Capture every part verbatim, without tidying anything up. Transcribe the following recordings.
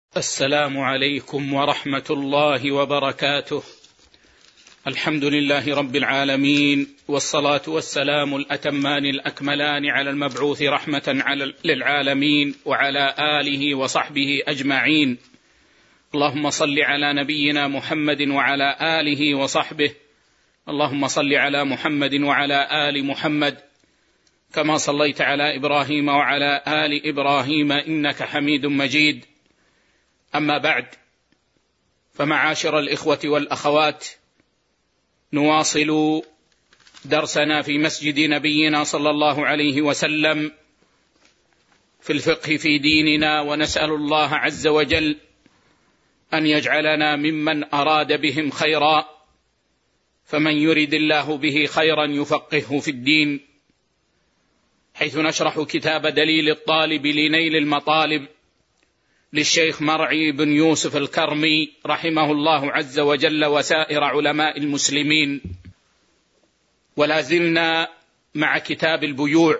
السلام عليكم ورحمة الله وبركاته. الحمد لله رب العالمين، والصلاة والسلام الأتمان الأكملان على المبعوث رحمة للعالمين وعلى آله وصحبه أجمعين. اللهم صل على نبينا محمد وعلى آله وصحبه. اللهم صل على محمد وعلى آل محمد كما صليت على إبراهيم وعلى آل إبراهيم إنك حميد مجيد. أما بعد، فمعاشر الإخوة والأخوات، نواصل درسنا في مسجد نبينا صلى الله عليه وسلم في الفقه في ديننا، ونسأل الله عز وجل أن يجعلنا ممن أراد بهم خيرا، فمن يرد الله به خيرا يفقهه في الدين، حيث نشرح كتاب دليل الطالب لنيل المطالب للشيخ مرعي بن يوسف الكرمي رحمه الله عز وجل وسائر علماء المسلمين. ولا زلنا مع كتاب البيوع،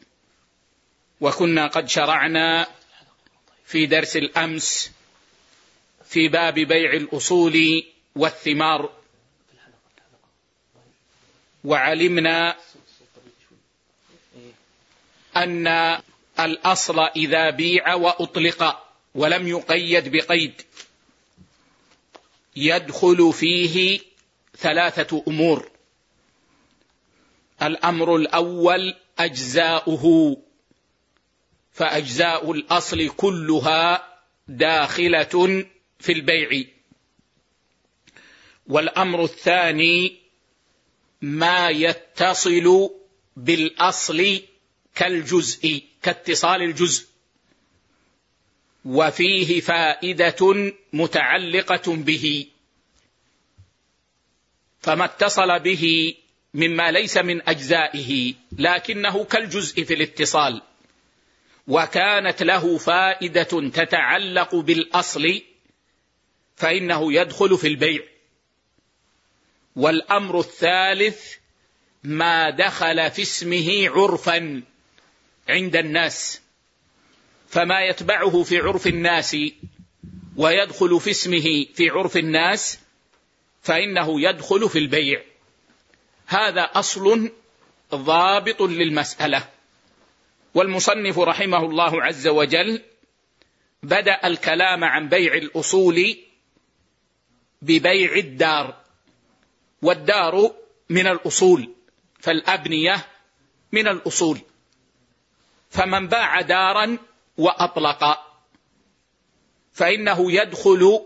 وكنا قد شرعنا في درس الأمس في باب بيع الأصول والثمار، وعلمنا أن الأصل إذا بيع وأطلق ولم يقيد بقيد يدخل فيه ثلاثة أمور. الأمر الأول أجزاؤه، فأجزاء الأصل كلها داخلة في البيع. والأمر الثاني ما يتصل بالأصل كالجزء، كاتصال الجزء، وفيه فائدة متعلقة به، فما اتصل به مما ليس من أجزائه لكنه كالجزء في الاتصال، وكانت له فائدة تتعلق بالأصل، فإنه يدخل في البيع. والأمر الثالث ما دخل في اسمه عرفا عند الناس، فما يتبعه في عرف الناس ويدخل في اسمه في عرف الناس فإنه يدخل في البيع. هذا أصل ضابط للمسألة. والمصنف رحمه الله عز وجل بدأ الكلام عن بيع الأصول ببيع الدار، والدار من الأصول، فالأبنية من الأصول. فمن باع دارا وأطلق فإنه يدخل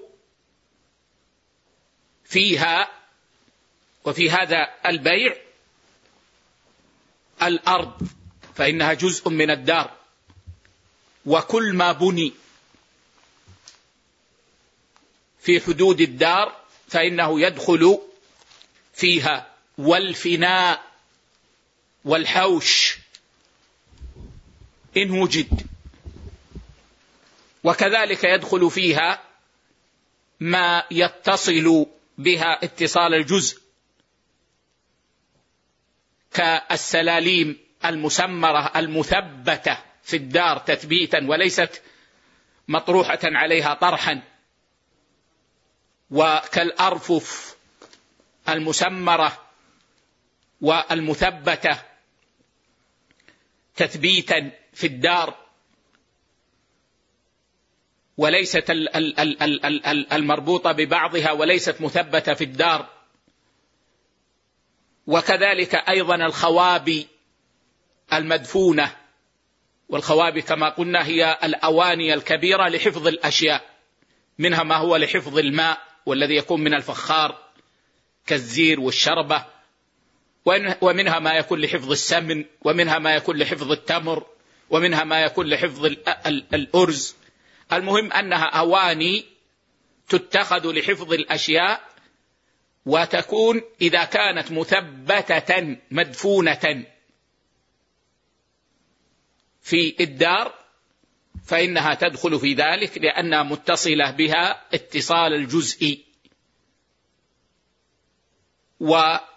فيها، وفي هذا البيع الأرض، فإنها جزء من الدار، وكل ما بني في حدود الدار فإنه يدخل فيها، والفناء والحوش إن وجد. وكذلك يدخل فيها ما يتصل بها اتصال الجزء كالسلاليم المسمرة المثبتة في الدار تثبيتا وليست مطروحة عليها طرحا، وكالأرفف المسمرة والمثبتة تثبيتا في الدار وليست المربوطة ببعضها وليست مثبتة في الدار. وكذلك أيضا الخوابي المدفونة، والخوابي كما قلنا هي الأواني الكبيرة لحفظ الأشياء، منها ما هو لحفظ الماء والذي يكون من الفخار كالزير والشربة، ومنها ما يكون لحفظ السمن، ومنها ما يكون لحفظ التمر، ومنها ما يكون لحفظ الأرز. المهم أنها أواني تتخذ لحفظ الأشياء، وتكون إذا كانت مثبتة مدفونة في الدار فإنها تدخل في ذلك، لأنها متصلة بها اتصال الجزء. وفيها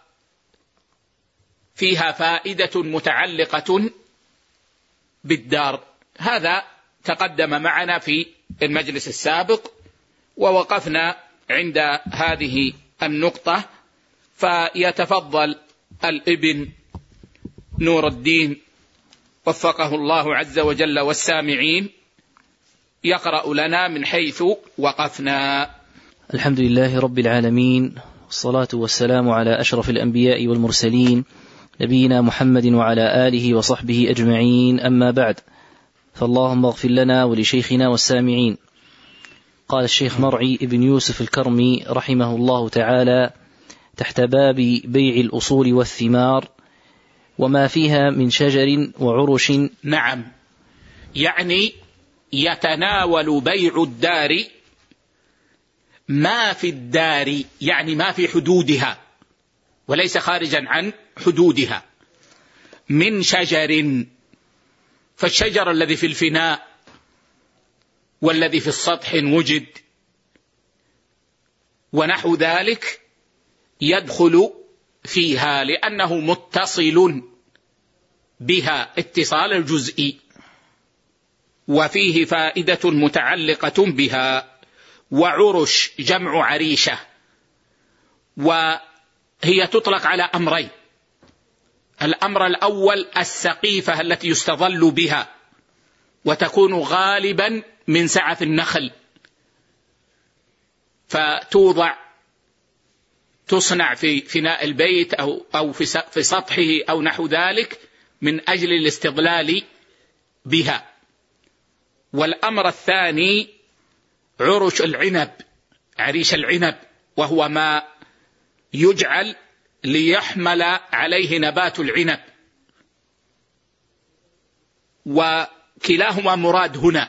فائدة متعلقة بالدار. هذا تقدم معنا في المجلس السابق، ووقفنا عند هذه النقطة، فيتفضل الابن نور الدين وفقه الله عز وجل والسامعين يقرأ لنا من حيث وقفنا. الحمد لله رب العالمين، والصلاة والسلام على أشرف الأنبياء والمرسلين نبينا محمد وعلى آله وصحبه أجمعين، أما بعد، فاللهم اغفر لنا ولشيخنا والسامعين. قال الشيخ مرعي ابن يوسف الكرمي رحمه الله تعالى تحت باب بيع الأصول والثمار وما فيها من شجر وعرش. نعم، يعني يتناول بيع الدار ما في الدار، يعني ما في حدودها وليس خارجا عن حدودها، من شجر، فالشجر الذي في الفناء والذي في السطح وجد ونحو ذلك يدخل فيها، لأنه متصل بها اتصال الجزئي، وفيه فائدة متعلقة بها. وعرش جمع عريشة، وهي تطلق على أمرين: الأمر الأول السقيفة التي يستظل بها، وتكون غالبا من سعف النخل، فتوضع تصنع في فناء البيت أو أو في سطحه أو نحو ذلك من أجل الاستظلال بها. والأمر الثاني عرش العنب، عريش العنب، وهو ما يجعل ليحمل عليه نبات العنب، وكلاهما مراد هنا.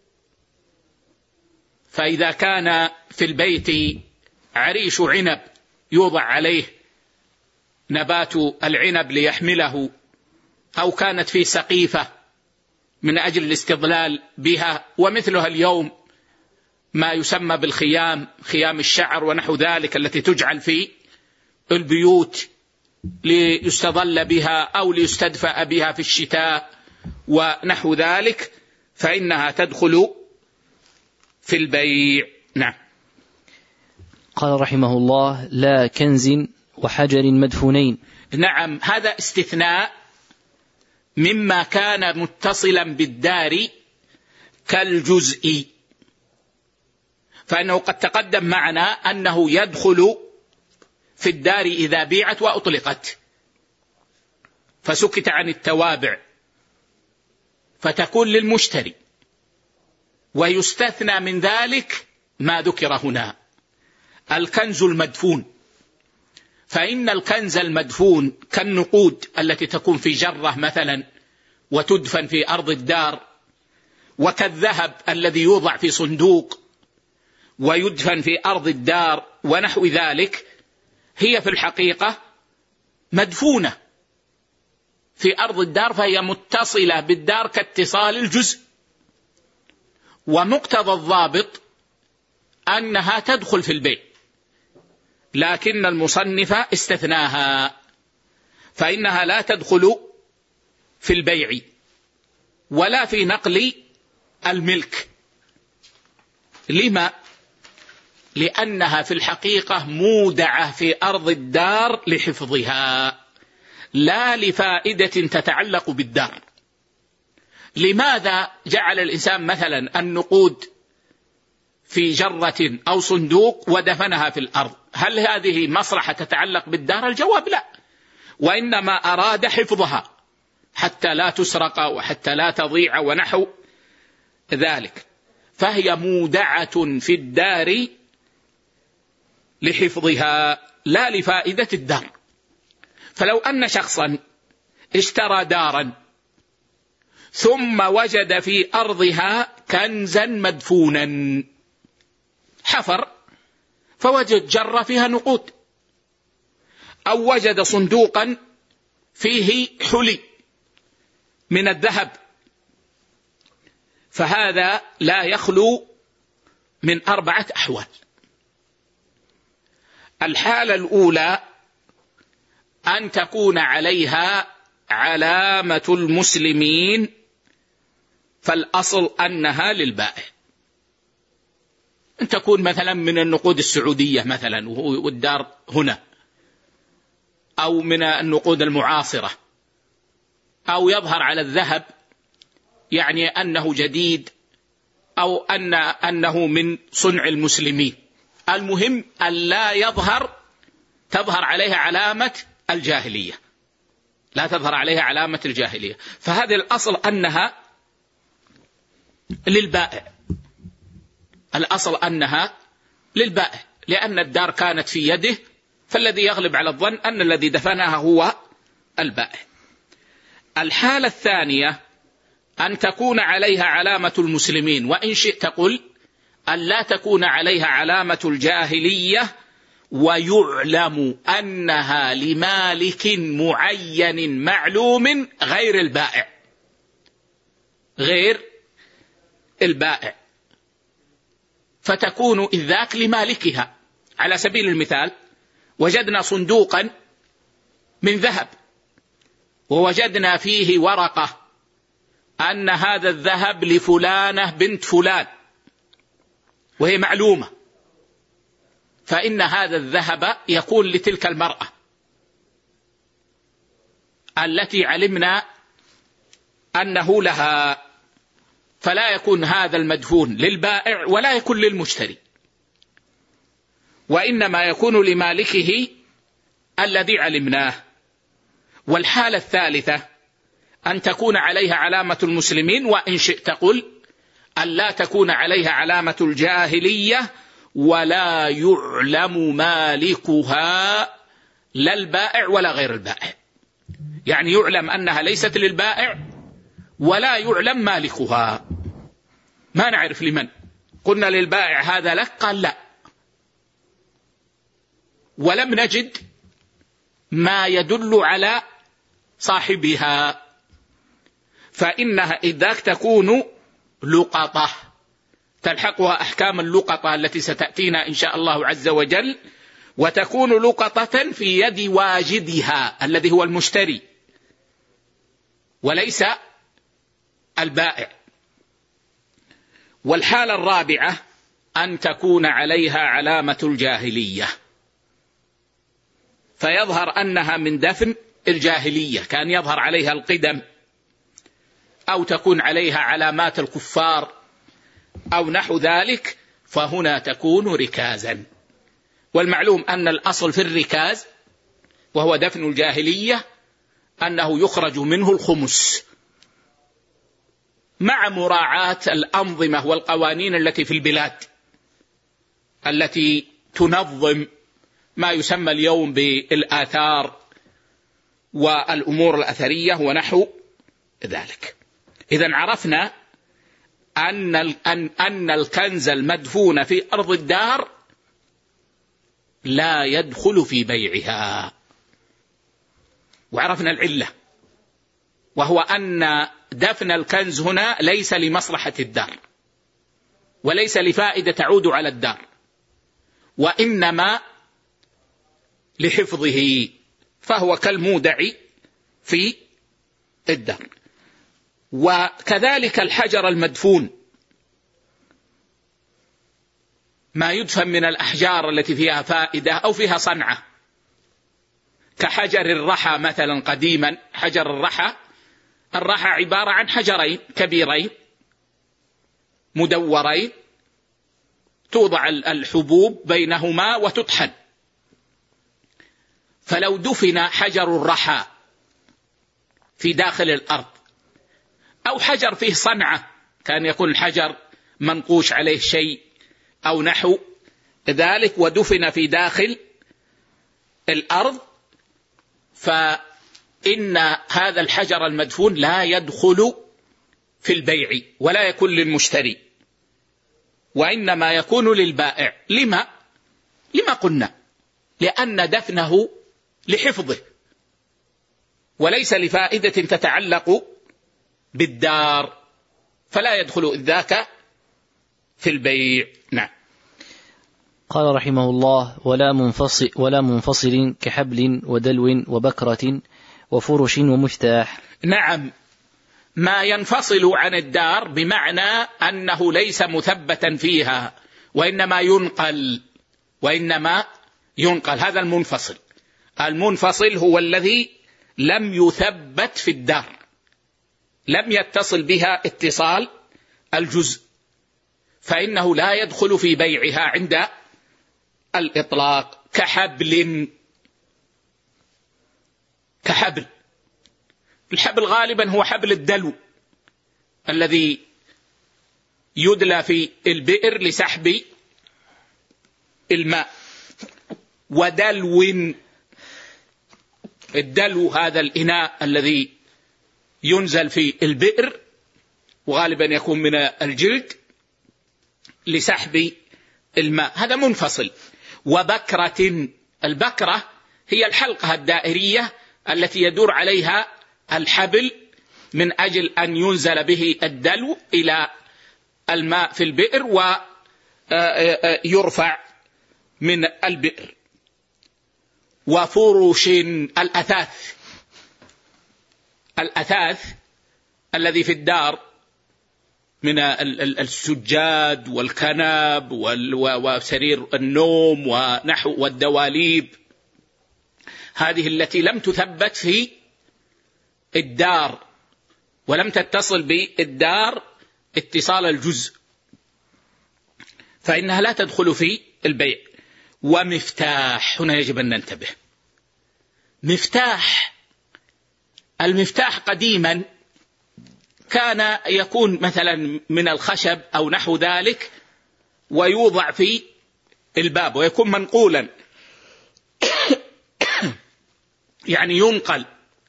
فإذا كان في البيت عريش عنب يوضع عليه نبات العنب ليحمله، أو كانت في سقيفة من أجل الاستظلال بها، ومثلها اليوم ما يسمى بالخيام، خيام الشعر ونحو ذلك التي تجعل في البيوت ليستظل بها أو ليستدفأ بها في الشتاء ونحو ذلك، فإنها تدخل في البيع. نعم. قال رحمه الله: لا كنز وحجر مدفونين. نعم، هذا استثناء مما كان متصلا بالدار كالجزء، فإنه قد تقدم معنا أنه يدخل في الدار إذا بيعت وأطلقت، فسكت عن التوابع فتكون للمشتري، ويستثنى من ذلك ما ذكر هنا: الكنز المدفون. فإن الكنز المدفون كالنقود التي تكون في جرة مثلا وتدفن في أرض الدار، وكالذهب الذي يوضع في صندوق ويدفن في أرض الدار ونحو ذلك، هي في الحقيقة مدفونة في أرض الدار، فهي متصلة بالدار كاتصال الجزء، ومقتضى الضابط أنها تدخل في البيع، لكن المصنف استثناها، فإنها لا تدخل في البيع ولا في نقل الملك. لما؟ لأنها في الحقيقة مودعة في أرض الدار لحفظها، لا لفائدة تتعلق بالدار. لماذا جعل الإنسان مثلا النقود في جرة أو صندوق ودفنها في الأرض؟ هل هذه مصلحة تتعلق بالدار؟ الجواب لا، وإنما أراد حفظها حتى لا تسرق وحتى لا تضيع ونحو ذلك، فهي مودعة في الدار لحفظها لا لفائدة الدار. فلو أن شخصا اشترى دارا ثم وجد في أرضها كنزا مدفونا، حفر فوجد جرة فيها نقود، أو وجد صندوقا فيه حلي من الذهب، فهذا لا يخلو من أربعة أحوال. الحالة الأولى أن تكون عليها علامة المسلمين، فالأصل أنها للبائع، أن تكون مثلا من النقود السعودية مثلا والدار هنا، أو من النقود المعاصرة، أو يظهر على الذهب يعني أنه جديد، أو أن أنه من صنع المسلمين. المهم أن لا يظهر تظهر عليها علامة الجاهلية، لا تظهر عليها علامة الجاهلية. فهذا الأصل أنها للبائع، الأصل أنها للبائع، لأن الدار كانت في يده، فالذي يغلب على الظن أن الذي دفنها هو البائع. الحالة الثانية أن تكون عليها علامة المسلمين، وإن شئت قل أن لا تكون عليها علامة الجاهلية، ويعلم أنها لمالك معين معلوم غير البائع، غير البائع، فتكون إذ ذاك لمالكها. على سبيل المثال وجدنا صندوقا من ذهب، ووجدنا فيه ورقة أن هذا الذهب لفلانة بنت فلان، وهي معلومة، فإن هذا الذهب يكون لتلك المرأة التي علمنا أنه لها، فلا يكون هذا المدفون للبائع ولا يكون للمشتري، وإنما يكون لمالكه الذي علمناه. والحالة الثالثة أن تكون عليها علامة المسلمين، وإن شئت قل أن لا تكون عليها علامة الجاهلية، ولا يعلم مالكها لا البائع ولا غير البائع، يعني يعلم أنها ليست للبائع ولا يعلم مالكها. ما نعرف لمن، قلنا للبائع هذا لك، قال لا، ولم نجد ما يدل على صاحبها، فإنها إذاك تكون لقطة تلحقها أحكام اللقطة التي ستأتينا إن شاء الله عز وجل، وتكون لقطة في يد واجدها الذي هو المشتري وليس البائع. والحالة الرابعة أن تكون عليها علامة الجاهلية، فيظهر أنها من دفن الجاهلية، كان يظهر عليها القدم، أو تكون عليها علامات الكفار أو نحو ذلك، فهنا تكون ركازا. والمعلوم أن الأصل في الركاز وهو دفن الجاهلية أنه يخرج منه الخمس، مع مراعاة الأنظمة والقوانين التي في البلاد التي تنظم ما يسمى اليوم بالآثار والأمور الأثرية ونحو ذلك. إذن عرفنا أن أن الكنز المدفون في أرض الدار لا يدخل في بيعها، وعرفنا العلة، وهو أن دفن الكنز هنا ليس لمصلحة الدار وليس لفائدة تعود على الدار، وإنما لحفظه، فهو كالمودع في الدار. وكذلك الحجر المدفون، ما يدفن من الأحجار التي فيها فائدة أو فيها صنعة، كحجر الرحى مثلا. قديما حجر الرحى، الرحى عبارة عن حجرين كبيرين مدورين، توضع الحبوب بينهما وتطحن. فلو دفن حجر الرحى في داخل الأرض، أو حجر فيه صنعة، كان يكون الحجر منقوش عليه شيء أو نحو ذلك، ودفن في داخل الأرض، فإن هذا الحجر المدفون لا يدخل في البيع ولا يكون للمشتري، وإنما يكون للبائع. لما؟ لما قلنا؟ لأن دفنه لحفظه وليس لفائدة تتعلق بالدار، فلا يدخل ذاك في البيع. نعم. قال رحمه الله: ولا منفصل, ولا منفصل كحبل ودلو وبكرة وفرش ومفتاح. نعم، ما ينفصل عن الدار بمعنى أنه ليس مثبتا فيها وإنما ينقل وإنما ينقل هذا المنفصل. المنفصل هو الذي لم يثبت في الدار، لم يتصل بها اتصال الجزء، فإنه لا يدخل في بيعها عند الإطلاق. كحبل كحبل الحبل غالبا هو حبل الدلو الذي يدلى في البئر لسحب الماء. ودلو، الدلو هذا الإناء الذي ينزل في البئر وغالبا يكون من الجلد لسحب الماء، هذا منفصل. وبكرة، البكرة هي الحلقة الدائرية التي يدور عليها الحبل من أجل أن ينزل به الدلو إلى الماء في البئر ويرفع من البئر. وفرش، الأثاث، الأثاث الذي في الدار من السجاد والكنب وسرير النوم ونحو والدواليب، هذه التي لم تثبت في الدار ولم تتصل بالدار اتصال الجزء، فإنها لا تدخل في البيع. ومفتاح، هنا يجب أن ننتبه. مفتاح، المفتاح قديما كان يكون مثلا من الخشب أو نحو ذلك ويوضع في الباب ويكون منقولا يعني ينقل،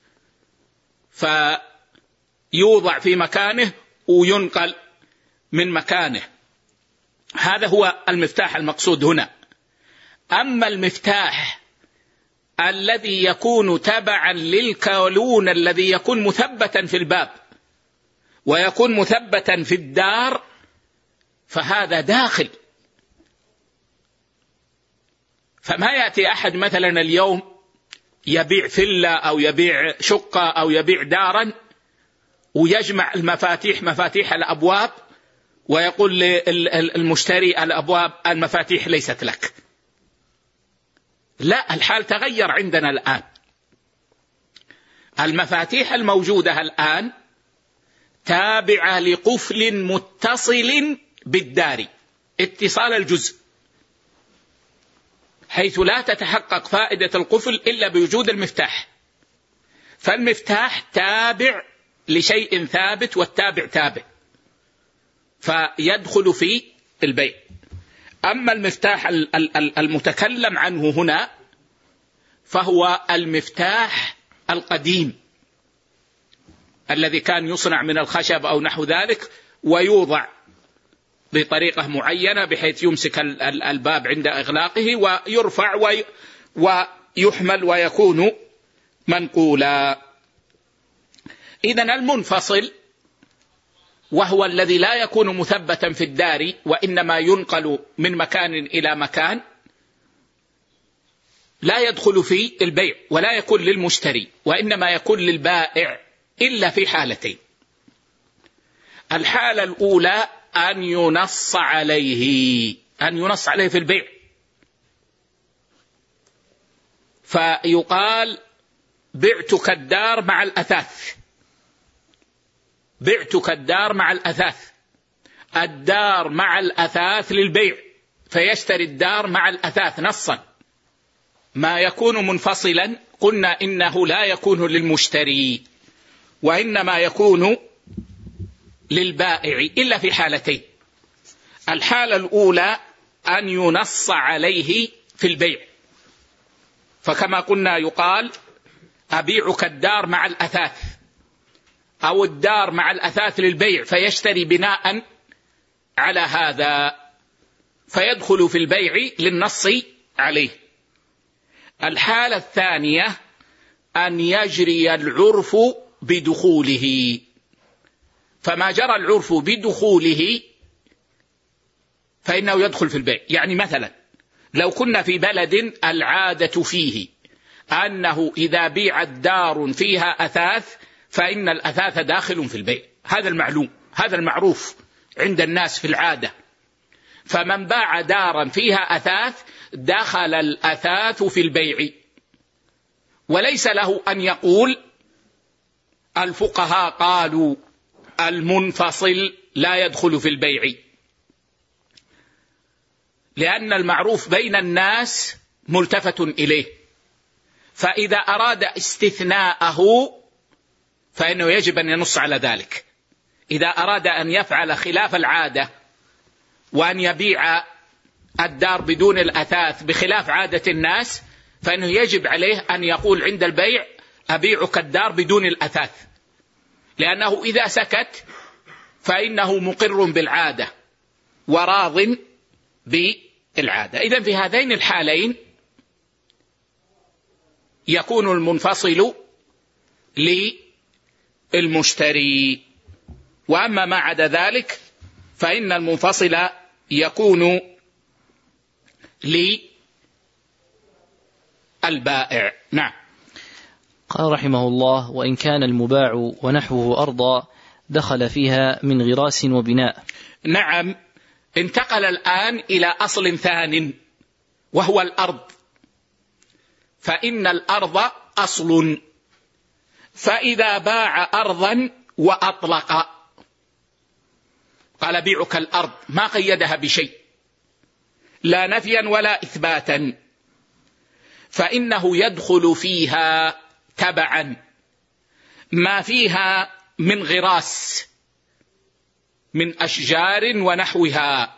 فيوضع في مكانه وينقل من مكانه، هذا هو المفتاح المقصود هنا. أما المفتاح الذي يكون تبعا للكالون الذي يكون مثبتا في الباب ويكون مثبتا في الدار فهذا داخل. فما يأتي أحد مثلا اليوم يبيع فيلا أو يبيع شقة أو يبيع دارا ويجمع المفاتيح، مفاتيح الأبواب، ويقول للمشتري الأبواب المفاتيح ليست لك. لا، الحال تغير عندنا الآن. المفاتيح الموجودة الآن تابعة لقفل متصل بالدار اتصال الجزء، حيث لا تتحقق فائدة القفل إلا بوجود المفتاح. فالمفتاح تابع لشيء ثابت والتابع تابع، فيدخل في البيع. أما المفتاح المتكلم عنه هنا فهو المفتاح القديم الذي كان يصنع من الخشب أو نحو ذلك ويوضع بطريقة معينة بحيث يمسك الباب عند إغلاقه ويرفع ويحمل ويكون منقولا. إذن المنفصل وهو الذي لا يكون مثبتا في الدار وإنما ينقل من مكان إلى مكان لا يدخل في البيع ولا يكون للمشتري وإنما يكون للبائع إلا في حالتين. الحالة الأولى أن ينص عليه أن ينص عليه في البيع، فيقال بعتك الدار مع الأثاث، بعتك الدار مع الأثاث، الدار مع الأثاث للبيع، فيشتري الدار مع الأثاث نصا. ما يكون منفصلا قلنا إنه لا يكون للمشتري وإنما يكون للبائع إلا في حالتين. الحالة الأولى أن ينص عليه في البيع، فكما قلنا يقال أبيعك الدار مع الأثاث أو الدار مع الأثاث للبيع، فيشتري بناء على هذا فيدخل في البيع للنص عليه. الحالة الثانية أن يجري العرف بدخوله، فما جرى العرف بدخوله فإنه يدخل في البيع. يعني مثلا لو كنا في بلد العادة فيه أنه إذا بيعت دار فيها أثاث فإن الأثاث داخل في البيع، هذا المعلوم، هذا المعروف عند الناس في العادة، فمن باع دارا فيها أثاث دخل الأثاث في البيع، وليس له أن يقول الفقهاء قالوا المنفصل لا يدخل في البيع، لأن المعروف بين الناس ملتفت إليه، فإذا أراد استثناءه فإنه يجب أن ينص على ذلك. إذا أراد أن يفعل خلاف العادة وأن يبيع الدار بدون الأثاث بخلاف عادة الناس، فإنه يجب عليه أن يقول عند البيع أبيعك الدار بدون الأثاث، لأنه إذا سكت فإنه مقر بالعادة وراض بالعادة. إذن في هذين الحالين يكون المنفصل للمشتري، وأما ما عدا ذلك فإن المنفصل يكون للبائع. نعم. قال رحمه الله: وإن كان المباع ونحوه أرضا دخل فيها من غراس وبناء. نعم، انتقل الآن إلى أصل ثان وهو الأرض، فإن الأرض أصل، فإذا باع أرضا وأطلق قال بيعك الأرض، ما قيدها بشيء لا نفيا ولا إثباتا، فإنه يدخل فيها تبعا ما فيها من غراس من أشجار ونحوها،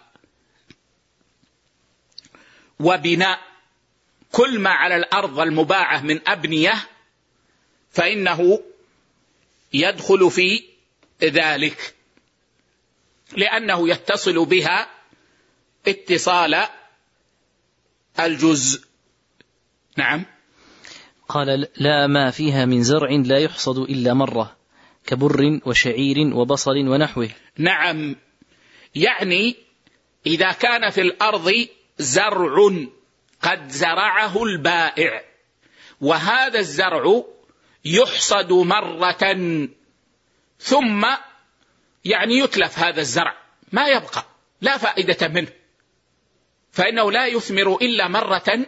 وبناء كل ما على الأرض المباعة من أبنية فإنه يدخل في ذلك، لأنه يتصل بها اتصال الجزء. نعم. قال: لا ما فيها من زرع لا يحصد إلا مرة كبر وشعير وبصل ونحوه. نعم، يعني إذا كان في الأرض زرع قد زرعه البائع، وهذا الزرع يحصد مرة ثم يعني يتلف هذا الزرع ما يبقى، لا فائدة منه، فإنه لا يثمر إلا مرة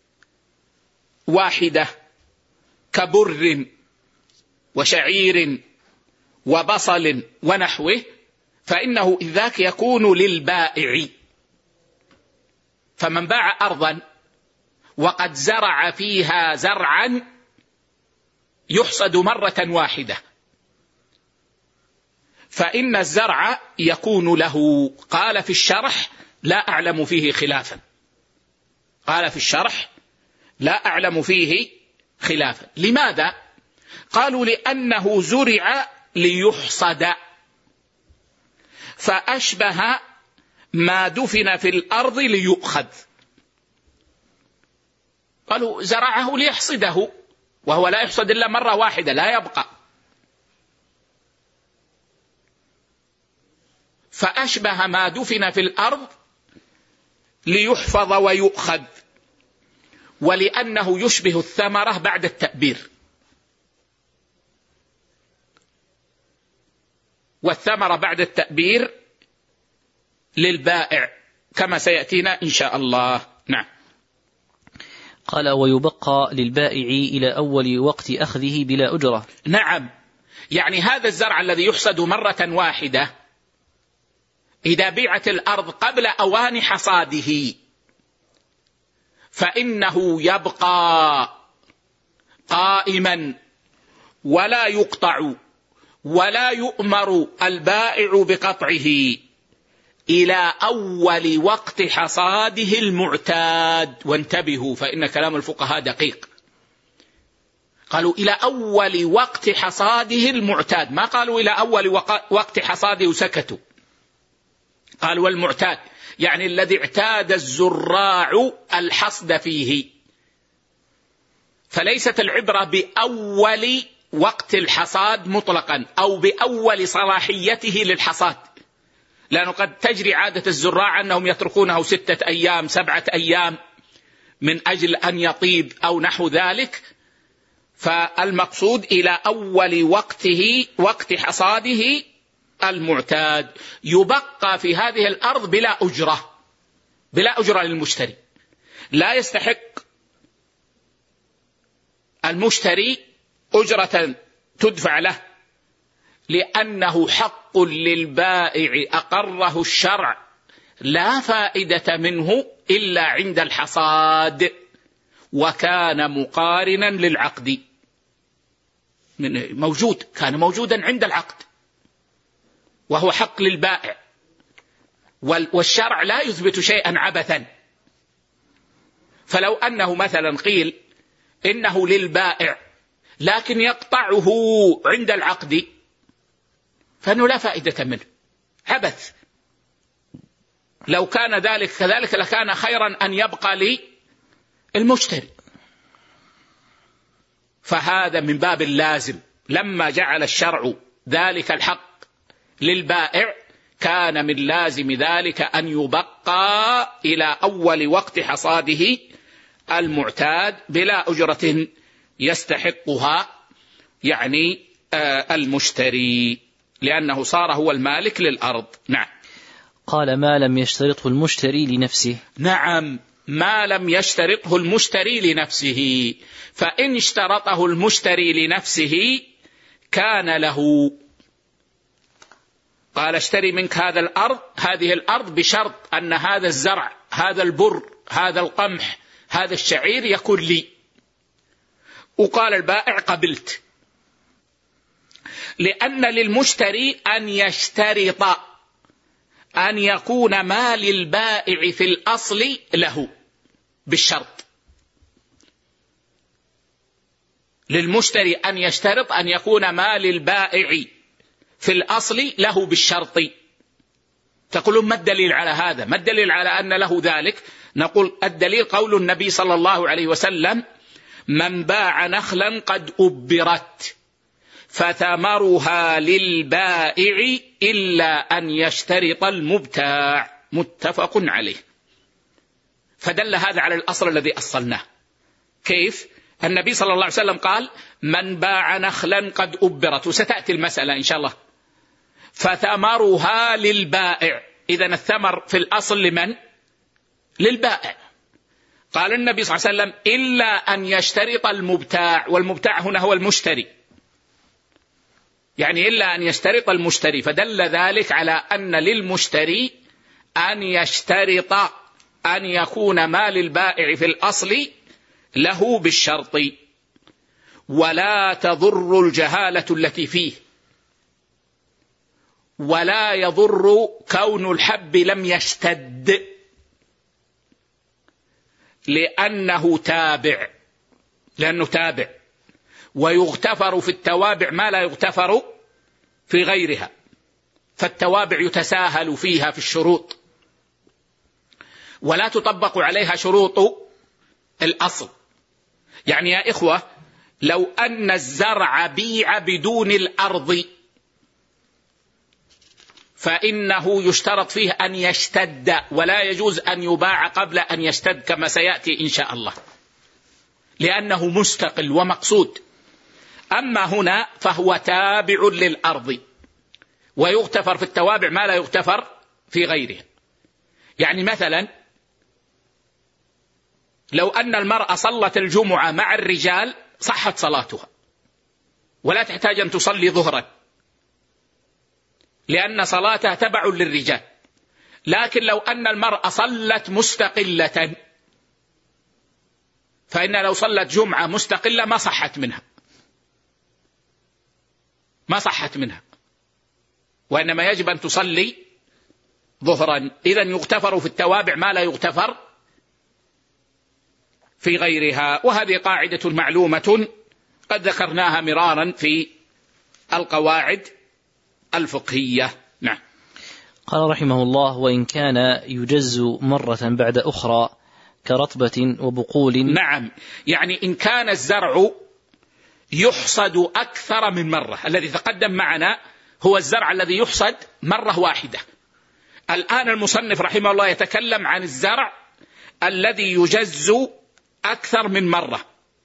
واحدة كبر وشعير وبصل ونحوه، فإنه إذاك يكون للبائع. فمن باع أرضا وقد زرع فيها زرعا يحصد مرة واحدة فإن الزرع يكون له. قال في الشرح: لا أعلم فيه خلافا. قال في الشرح: لا أعلم فيه خلافا. لماذا؟ قالوا: لأنه زرع ليحصد، فأشبه ما دفن في الأرض ليؤخذ. قالوا: زرعه ليحصده وهو لا يحصد إلا مرة واحدة لا يبقى، فأشبه ما دفن في الأرض ليحفظ ويؤخذ، ولأنه يشبه الثمرة بعد التأبير، والثمرة بعد التأبير للبائع كما سيأتينا إن شاء الله. نعم. قال: ويبقى للبائع إلى أول وقت أخذه بلا أجرة. نعم، يعني هذا الزرع الذي يحصد مرة واحدة إذا بيعت الأرض قبل أوان حصاده فإنه يبقى قائما ولا يقطع ولا يؤمر البائع بقطعه إلى أول وقت حصاده المعتاد. وانتبهوا فإن كلام الفقهاء دقيق، قالوا إلى أول وقت حصاده المعتاد، ما قالوا إلى أول وقت حصاده وسكتوا، قالوا والمعتاد يعني الذي اعتاد الزراع الحصد فيه، فليست العبرة بأول وقت الحصاد مطلقا أو بأول صلاحيته للحصاد، لأنه قد تجري عادة الزراع أنهم يتركونه ستة أيام سبعة أيام من أجل أن يطيب أو نحو ذلك، فالمقصود إلى أول وقته وقت حصاده المعتاد. يبقى في هذه الأرض بلا أجرة، بلا أجرة للمشتري. لا يستحق المشتري أجرة تدفع له، لأنه حق للبائع أقره الشرع، لا فائدة منه إلا عند الحصاد، وكان مقارنا للعقد، من موجود كان موجودا عند العقد، وهو حق للبائع، والشرع لا يثبت شيئا عبثا. فلو أنه مثلا قيل إنه للبائع لكن يقطعه عند العقد، فإنه لا فائدة منه، عبث. لو كان ذلك كذلك لكان خيرا أن يبقى لي المشتري. فهذا من باب اللازم، لما جعل الشرع ذلك الحق للبائع كان من لازم ذلك أن يبقى إلى أول وقت حصاده المعتاد بلا أجرة يستحقها يعني المشتري، لأنه صار هو المالك للأرض. نعم. قال ما لم يشترطه المشتري لنفسه. نعم، ما لم يشترطه المشتري لنفسه، فإن اشترطه المشتري لنفسه كان له. قال اشتري منك هذا الأرض هذه الأرض بشرط أن هذا الزرع، هذا البر، هذا القمح، هذا الشعير يكون لي. وقال البائع قبلت، لأن للمشتري أن يشترط أن يكون ما للبائع في الأصل له بالشرط. للمشتري أن يشترط أن يكون ما للبائع في الأصل له بالشرط. تقولون ما الدليل على هذا؟ ما الدليل على أن له ذلك؟ نقول الدليل قول النبي صلى الله عليه وسلم: من باع نخلا قد أبرت فثمرها للبائع إلا أن يشترط المبتاع، متفق عليه. فدل هذا على الأصل الذي أصلناه. كيف؟ النبي صلى الله عليه وسلم قال: من باع نخلا قد أبرت، وستأتي المسألة إن شاء الله، فثمرها للبائع. إذن الثمر في الأصل لمن؟ للبائع. قال النبي صلى الله عليه وسلم: إلا أن يشترط المبتاع، والمبتاع هنا هو المشتري، يعني إلا أن يشترط المشتري. فدل ذلك على أن للمشتري أن يشترط أن يكون ما للبائع في الأصل له بالشرط، ولا تضر الجهالة التي فيه، ولا يضر كون الحب لم يشتد، لأنه تابع، لأنه تابع، ويغتفر في التوابع ما لا يغتفر في غيرها، فالتوابع يتساهل فيها في الشروط، ولا تطبق عليها شروط الأصل. يعني يا إخوة، لو أن الزرع بيع بدون الأرض فإنه يشترط فيه أن يشتد، ولا يجوز أن يباع قبل أن يشتد كما سيأتي إن شاء الله، لأنه مستقل ومقصود. أما هنا فهو تابع للأرض، ويغتفر في التوابع ما لا يغتفر في غيرها. يعني مثلا لو أن المرأة صلت الجمعة مع الرجال صحت صلاتها ولا تحتاج أن تصلي ظهرا، لأن صلاتها تبع للرجال. لكن لو أن المرأة صلت مستقلة، فإن لو صلت جمعة مستقلة ما صحت منها، ما صحت منها، وإنما يجب أن تصلي ظهرا. إذن يغتفر في التوابع ما لا يغتفر في غيرها. وهذه قاعدة معلومة قد ذكرناها مرارا في القواعد الفقهية. نعم. قال رحمه الله: وإن كان يجز مرة بعد أخرى كرطبة وبقول. نعم، يعني إن كان الزرع يحصد أكثر من مرة. الذي تقدم معنا هو الزرع الذي يحصد مرة واحدة. الآن المصنف رحمه الله يتكلم عن الزرع الذي يجز أكثر من مرة،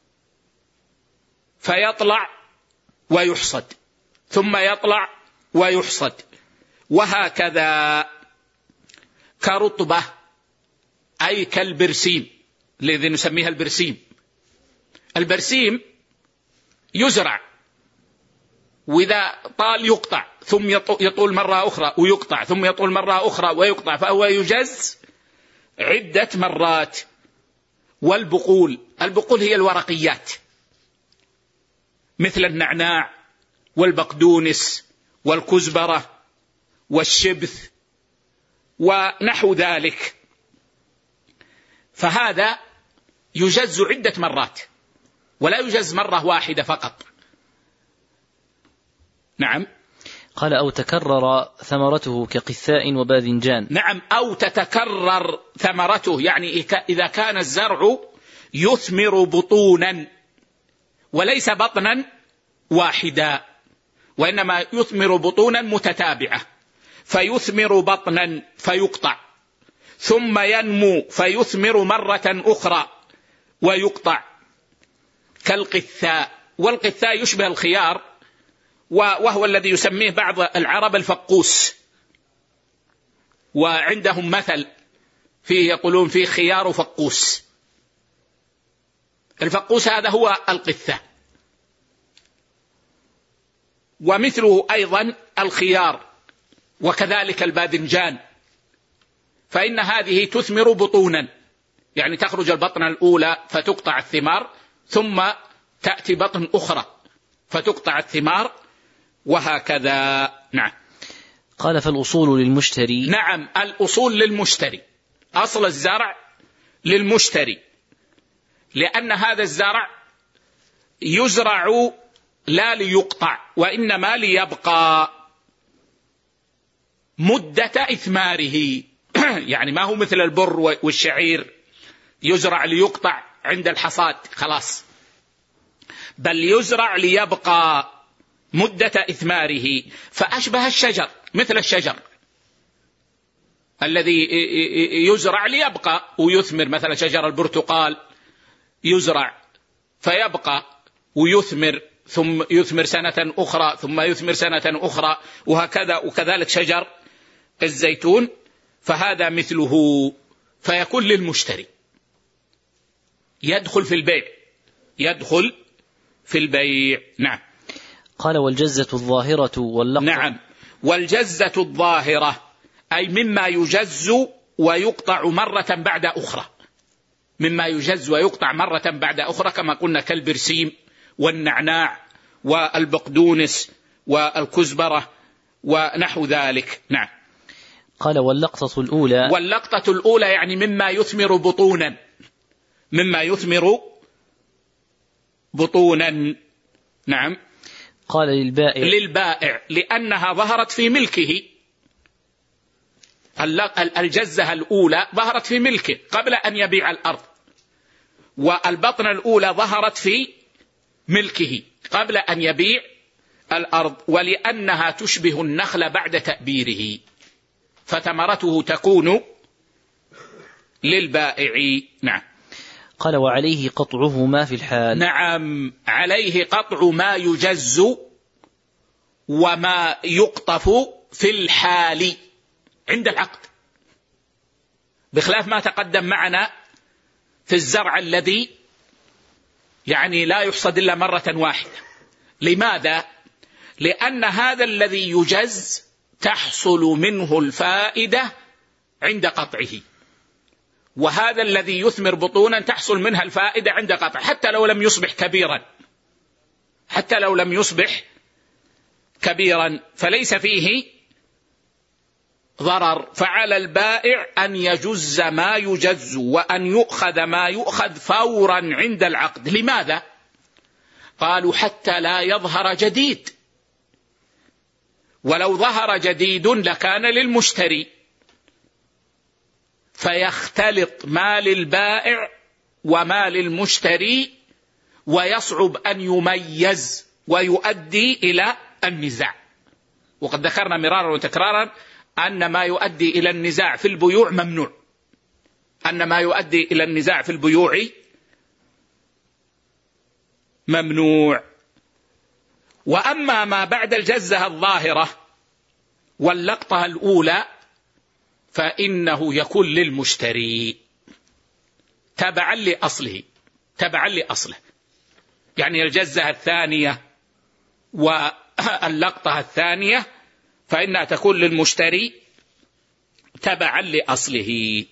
فيطلع ويحصد ثم يطلع ويحصد، وهكذا. كرطبة أي كالبرسيم الذي نسميها البرسيم. البرسيم يزرع وإذا طال يقطع ثم يطول مرة أخرى ويقطع ثم يطول مرة أخرى ويقطع، فهو يجز عدة مرات. والبقول، البقول هي الورقيات مثل النعناع والبقدونس والكزبرة والشبث ونحو ذلك، فهذا يجز عدة مرات ولا يجز مرة واحدة فقط. نعم. قال أو تكرر ثمرته كقثاء وباذنجان. نعم، أو تتكرر ثمرته، يعني إذا كان الزرع يثمر بطونا وليس بطنا واحدا، وإنما يثمر بطونا متتابعة، فيثمر بطنا فيقطع ثم ينمو فيثمر مرة أخرى ويقطع كالقثاء. والقثاء يشبه الخيار، وهو الذي يسميه بعض العرب الفقوس، وعندهم مثل فيه يقولون فيه خيار فقوس. الفقوس هذا هو القثاء، ومثله أيضا الخيار وكذلك الباذنجان، فإن هذه تثمر بطونا، يعني تخرج البطنة الأولى فتقطع الثمار، ثم تأتي بطن أخرى فتقطع الثمار، وهكذا. نعم. قال فالأصول للمشتري. نعم، الأصول للمشتري، أصل الزرع للمشتري، لأن هذا الزرع يزرع لا ليقطع وإنما ليبقى مدة إثماره. يعني ما هو مثل البر والشعير يزرع ليقطع عند الحصاد خلاص، بل يزرع ليبقى مدة إثماره، فأشبه الشجر، مثل الشجر الذي يزرع ليبقى ويثمر، مثل شجر البرتقال يزرع فيبقى ويثمر، ثم يثمر سنة أخرى ثم يثمر سنة أخرى، وهكذا. وكذلك شجر الزيتون، فهذا مثله، فيكون للمشتري، يدخل في البيع، يدخل في البيع. نعم. قال والجزة الظاهرة واللقطة. نعم، والجزة الظاهرة أي مما يجز ويقطع مرة بعد أخرى، مما يجز ويقطع مرة بعد أخرى كما قلنا كالبرسيم والنعناع والبقدونس والكزبرة ونحو ذلك. نعم. قال واللقطة الأولى. واللقطة الأولى يعني مما يثمر بطونا، مما يثمر بطونا. نعم. قال للبائع. للبائع لأنها ظهرت في ملكه، الجزة الأولى ظهرت في ملكه قبل أن يبيع الأرض، والبطنة الأولى ظهرت في ملكه قبل أن يبيع الأرض، ولأنها تشبه النخل بعد تأبيره، فثمرته تكون للبائع. نعم. قال وعليه قطعهما في الحال. نعم، عليه قطع ما يجز وما يقطف في الحال عند العقد، بخلاف ما تقدم معنا في الزرع الذي يعني لا يحصد إلا مرة واحدة. لماذا؟ لأن هذا الذي يجز تحصل منه الفائدة عند قطعه، وهذا الذي يثمر بطونا تحصل منها الفائدة عند قطع، حتى لو لم يصبح كبيرا، حتى لو لم يصبح كبيرا فليس فيه ضرر. فعلى البائع أن يجز ما يجز وأن يؤخذ ما يؤخذ فورا عند العقد. لماذا؟ قالوا حتى لا يظهر جديد، ولو ظهر جديد لكان للمشتري، فيختلط ما للبائع وما للمشتري ويصعب أن يميز ويؤدي إلى النزاع. وقد ذكرنا مرارا وتكرارا أن ما يؤدي إلى النزاع في البيوع ممنوع، أن ما يؤدي إلى النزاع في البيوع ممنوع. وأما ما بعد الجزة الظاهرة واللقطة الأولى فإنه يكون للمشتري. تبعا لأصله تبعا لأصله يعني الجزة الثانية واللقطة الثانية فإنها تكون للمشتري تبعا لأصله.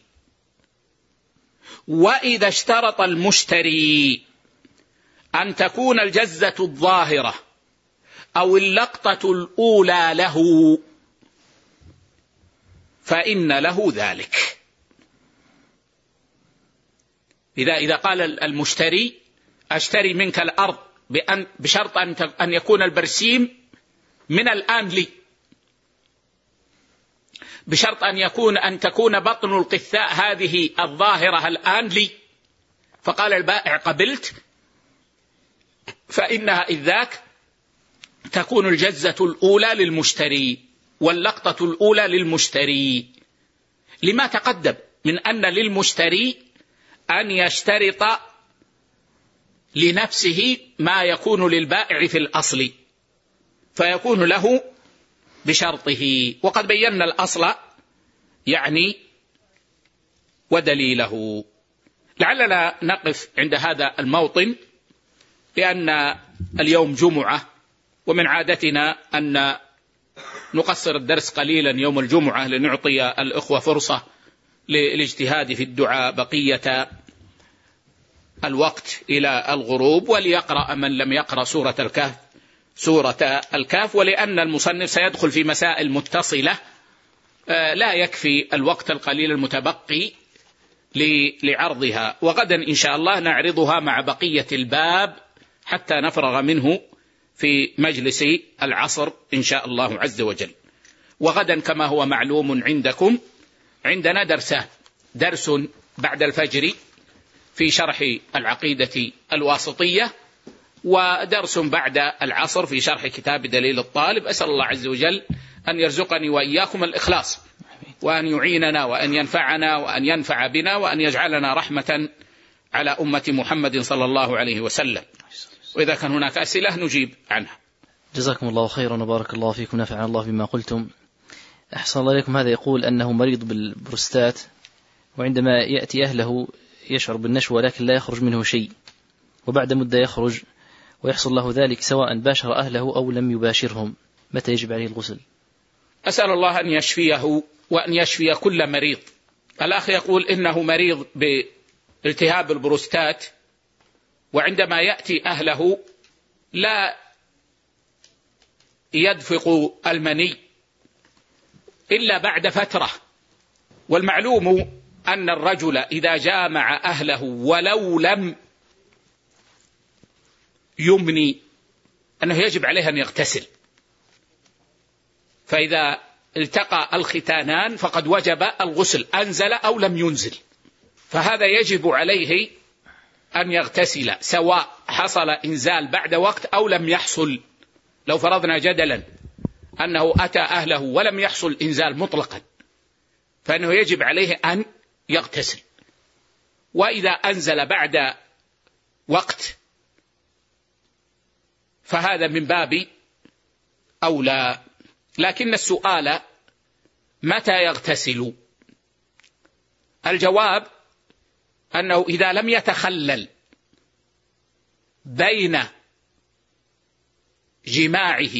وإذا اشترط المشتري أن تكون الجزة الظاهرة أو اللقطة الأولى له فإن له ذلك. إذا إذا قال المشتري أشتري منك الأرض بأن بشرط أن أن يكون البرسيم من الآن لي، بشرط أن يكون أن تكون بطن القثاء هذه الظاهرة الآن لي، فقال البائع قبلت، فإنها إذ ذاك تكون الجزة الأولى للمشتري واللقطة الأولى للمشتري، لما تقدم من أن للمشتري أن يشترط لنفسه ما يكون للبائع في الأصل فيكون له بشرطه. وقد بينا الأصل يعني ودليله. لعلنا نقف عند هذا الموطن لأن اليوم جمعة، ومن عادتنا أن نقصر الدرس قليلا يوم الجمعة لنعطي الإخوة فرصة للاجتهاد في الدعاء بقية الوقت إلى الغروب، وليقرأ من لم يقرأ سورة الكهف سورة الكهف، ولأن المصنف سيدخل في مسائل متصلة لا يكفي الوقت القليل المتبقي لعرضها، وغدا إن شاء الله نعرضها مع بقية الباب حتى نفرغ منه في مجلس العصر إن شاء الله عز وجل. وغدا كما هو معلوم عندكم عندنا درسان، درس بعد الفجر في شرح العقيدة الواسطية، ودرس بعد العصر في شرح كتاب دليل الطالب. أسأل الله عز وجل أن يرزقني وإياكم الإخلاص، وأن يعيننا وأن ينفعنا وأن ينفع بنا، وأن يجعلنا رحمة على أمة محمد صلى الله عليه وسلم. وإذا كان هناك أسئلة نجيب عنها. جزاكم الله خيرا وبارك الله فيكم، نفعنا الله بما قلتم. أحسن الله إليكم. هذا يقول أنه مريض بالبروستات، وعندما يأتي أهله يشعر بالنشوة لكن لا يخرج منه شيء، وبعد مدة يخرج ويحصل له ذلك سواء باشر أهله أو لم يباشرهم، متى يجب عليه الغسل؟ أسأل الله أن يشفيه وأن يشفي كل مريض. الأخ يقول إنه مريض بالتهاب البروستات، وعندما يأتي أهله لا يدفق المني إلا بعد فترة، والمعلوم أن الرجل إذا جامع أهله ولو لم يمني أنه يجب عليه أن يغتسل، فإذا التقى الختانان فقد وجب الغسل أنزل أو لم ينزل، فهذا يجب عليه أن يغتسل سواء حصل إنزال بعد وقت أو لم يحصل. لو فرضنا جدلا أنه أتى أهله ولم يحصل إنزال مطلقا فإنه يجب عليه أن يغتسل، وإذا أنزل بعد وقت فهذا من باب أولى. لكن السؤال متى يغتسل؟ الجواب أنه إذا لم يتخلل بين جماعه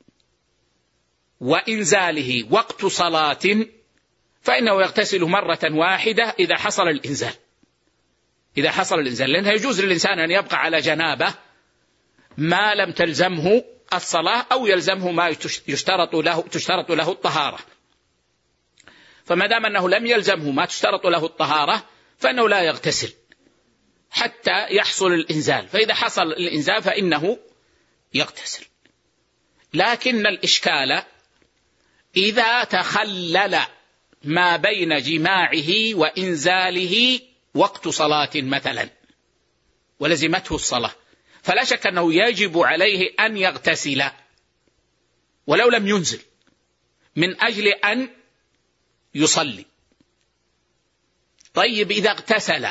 وإنزاله وقت صلاة فإنه يغتسل مرة واحدة إذا حصل الإنزال إذا حصل الإنزال لأنه يجوز للإنسان أن يبقى على جنابه ما لم تلزمه الصلاة أو يلزمه ما يشترط له تشترط له الطهارة، فما دام أنه لم يلزمه ما تشترط له الطهارة فإنه لا يغتسل حتى يحصل الإنزال، فإذا حصل الإنزال فإنه يغتسل. لكن الإشكال إذا تخلل ما بين جماعه وإنزاله وقت صلاة مثلا ولزمته الصلاة، فلا شك أنه يجب عليه أن يغتسل ولو لم ينزل من أجل أن يصلي. طيب إذا اغتسل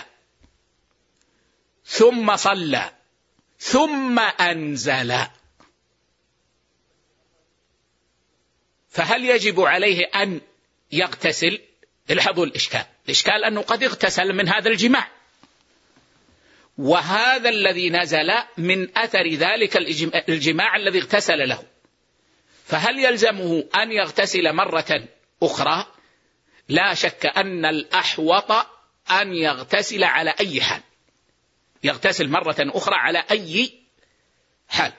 ثم صلى ثم أنزل فهل يجب عليه أن يغتسل؟ الحظوا الإشكال الإشكال أنه قد اغتسل من هذا الجماع وهذا الذي نزل من أثر ذلك الجماع الذي اغتسل له، فهل يلزمه أن يغتسل مرة أخرى؟ لا شك أن الأحوط أن يغتسل على أي حال، يغتسل مرة أخرى على أي حال.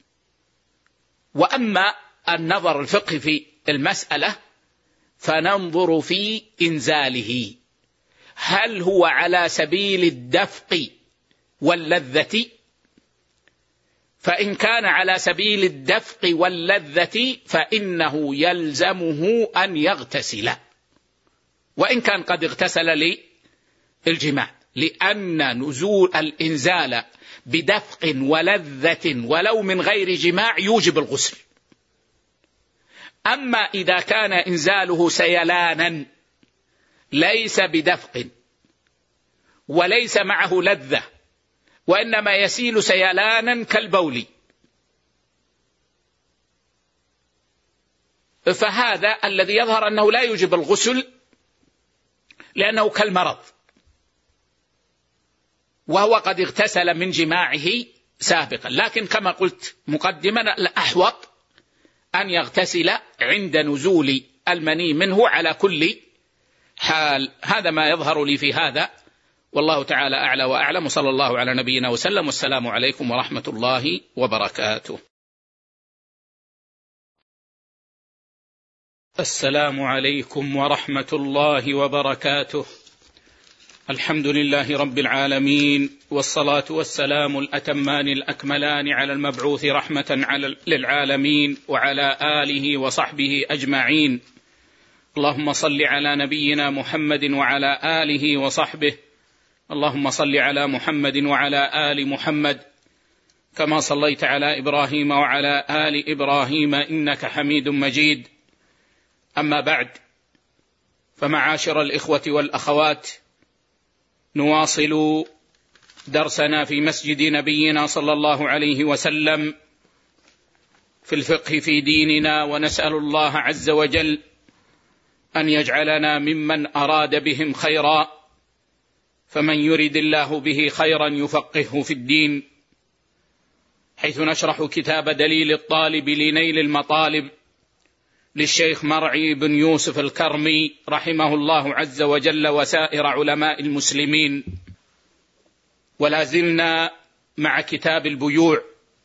وأما النظر الفقهي في المسألة فننظر في إنزاله، هل هو على سبيل الدفق واللذة؟ فإن كان على سبيل الدفق واللذة فإنه يلزمه أن يغتسل، وإن كان قد اغتسل للجماع، لأن نزول الإنزال بدفق ولذة ولو من غير جماع يوجب الغسل. أما إذا كان إنزاله سيلانا ليس بدفق وليس معه لذة وإنما يسيل سيلانا كالبول، فهذا الذي يظهر أنه لا يوجب الغسل لأنه كالمرض، وهو قد اغتسل من جماعه سابقا. لكن كما قلت مقدما الأحوط أن يغتسل عند نزول المني منه على كل حال. هذا ما يظهر لي في هذا، والله تعالى أعلى وأعلم، صلى الله على نبينا وسلم، والسلام عليكم ورحمة الله وبركاته. السلام عليكم ورحمة الله وبركاته. الحمد لله رب العالمين، والصلاة والسلام الأتمان الأكملان على المبعوث رحمة للعالمين وعلى آله وصحبه أجمعين. اللهم صل على نبينا محمد وعلى آله وصحبه. اللهم صل على محمد وعلى آل محمد كما صليت على إبراهيم وعلى آل إبراهيم إنك حميد مجيد. أما بعد، فمعاشر الإخوة والأخوات، نواصل درسنا في مسجد نبينا صلى الله عليه وسلم في الفقه في ديننا، ونسأل الله عز وجل أن يجعلنا ممن أراد بهم خيرا، فمن يرد الله به خيرا يفقهه في الدين، حيث نشرح كتاب دليل الطالب لنيل المطالب للشيخ مرعي بن يوسف الكرمي رحمه الله عز وجل وسائر علماء المسلمين. ولا زلنا مع كتاب البيوع،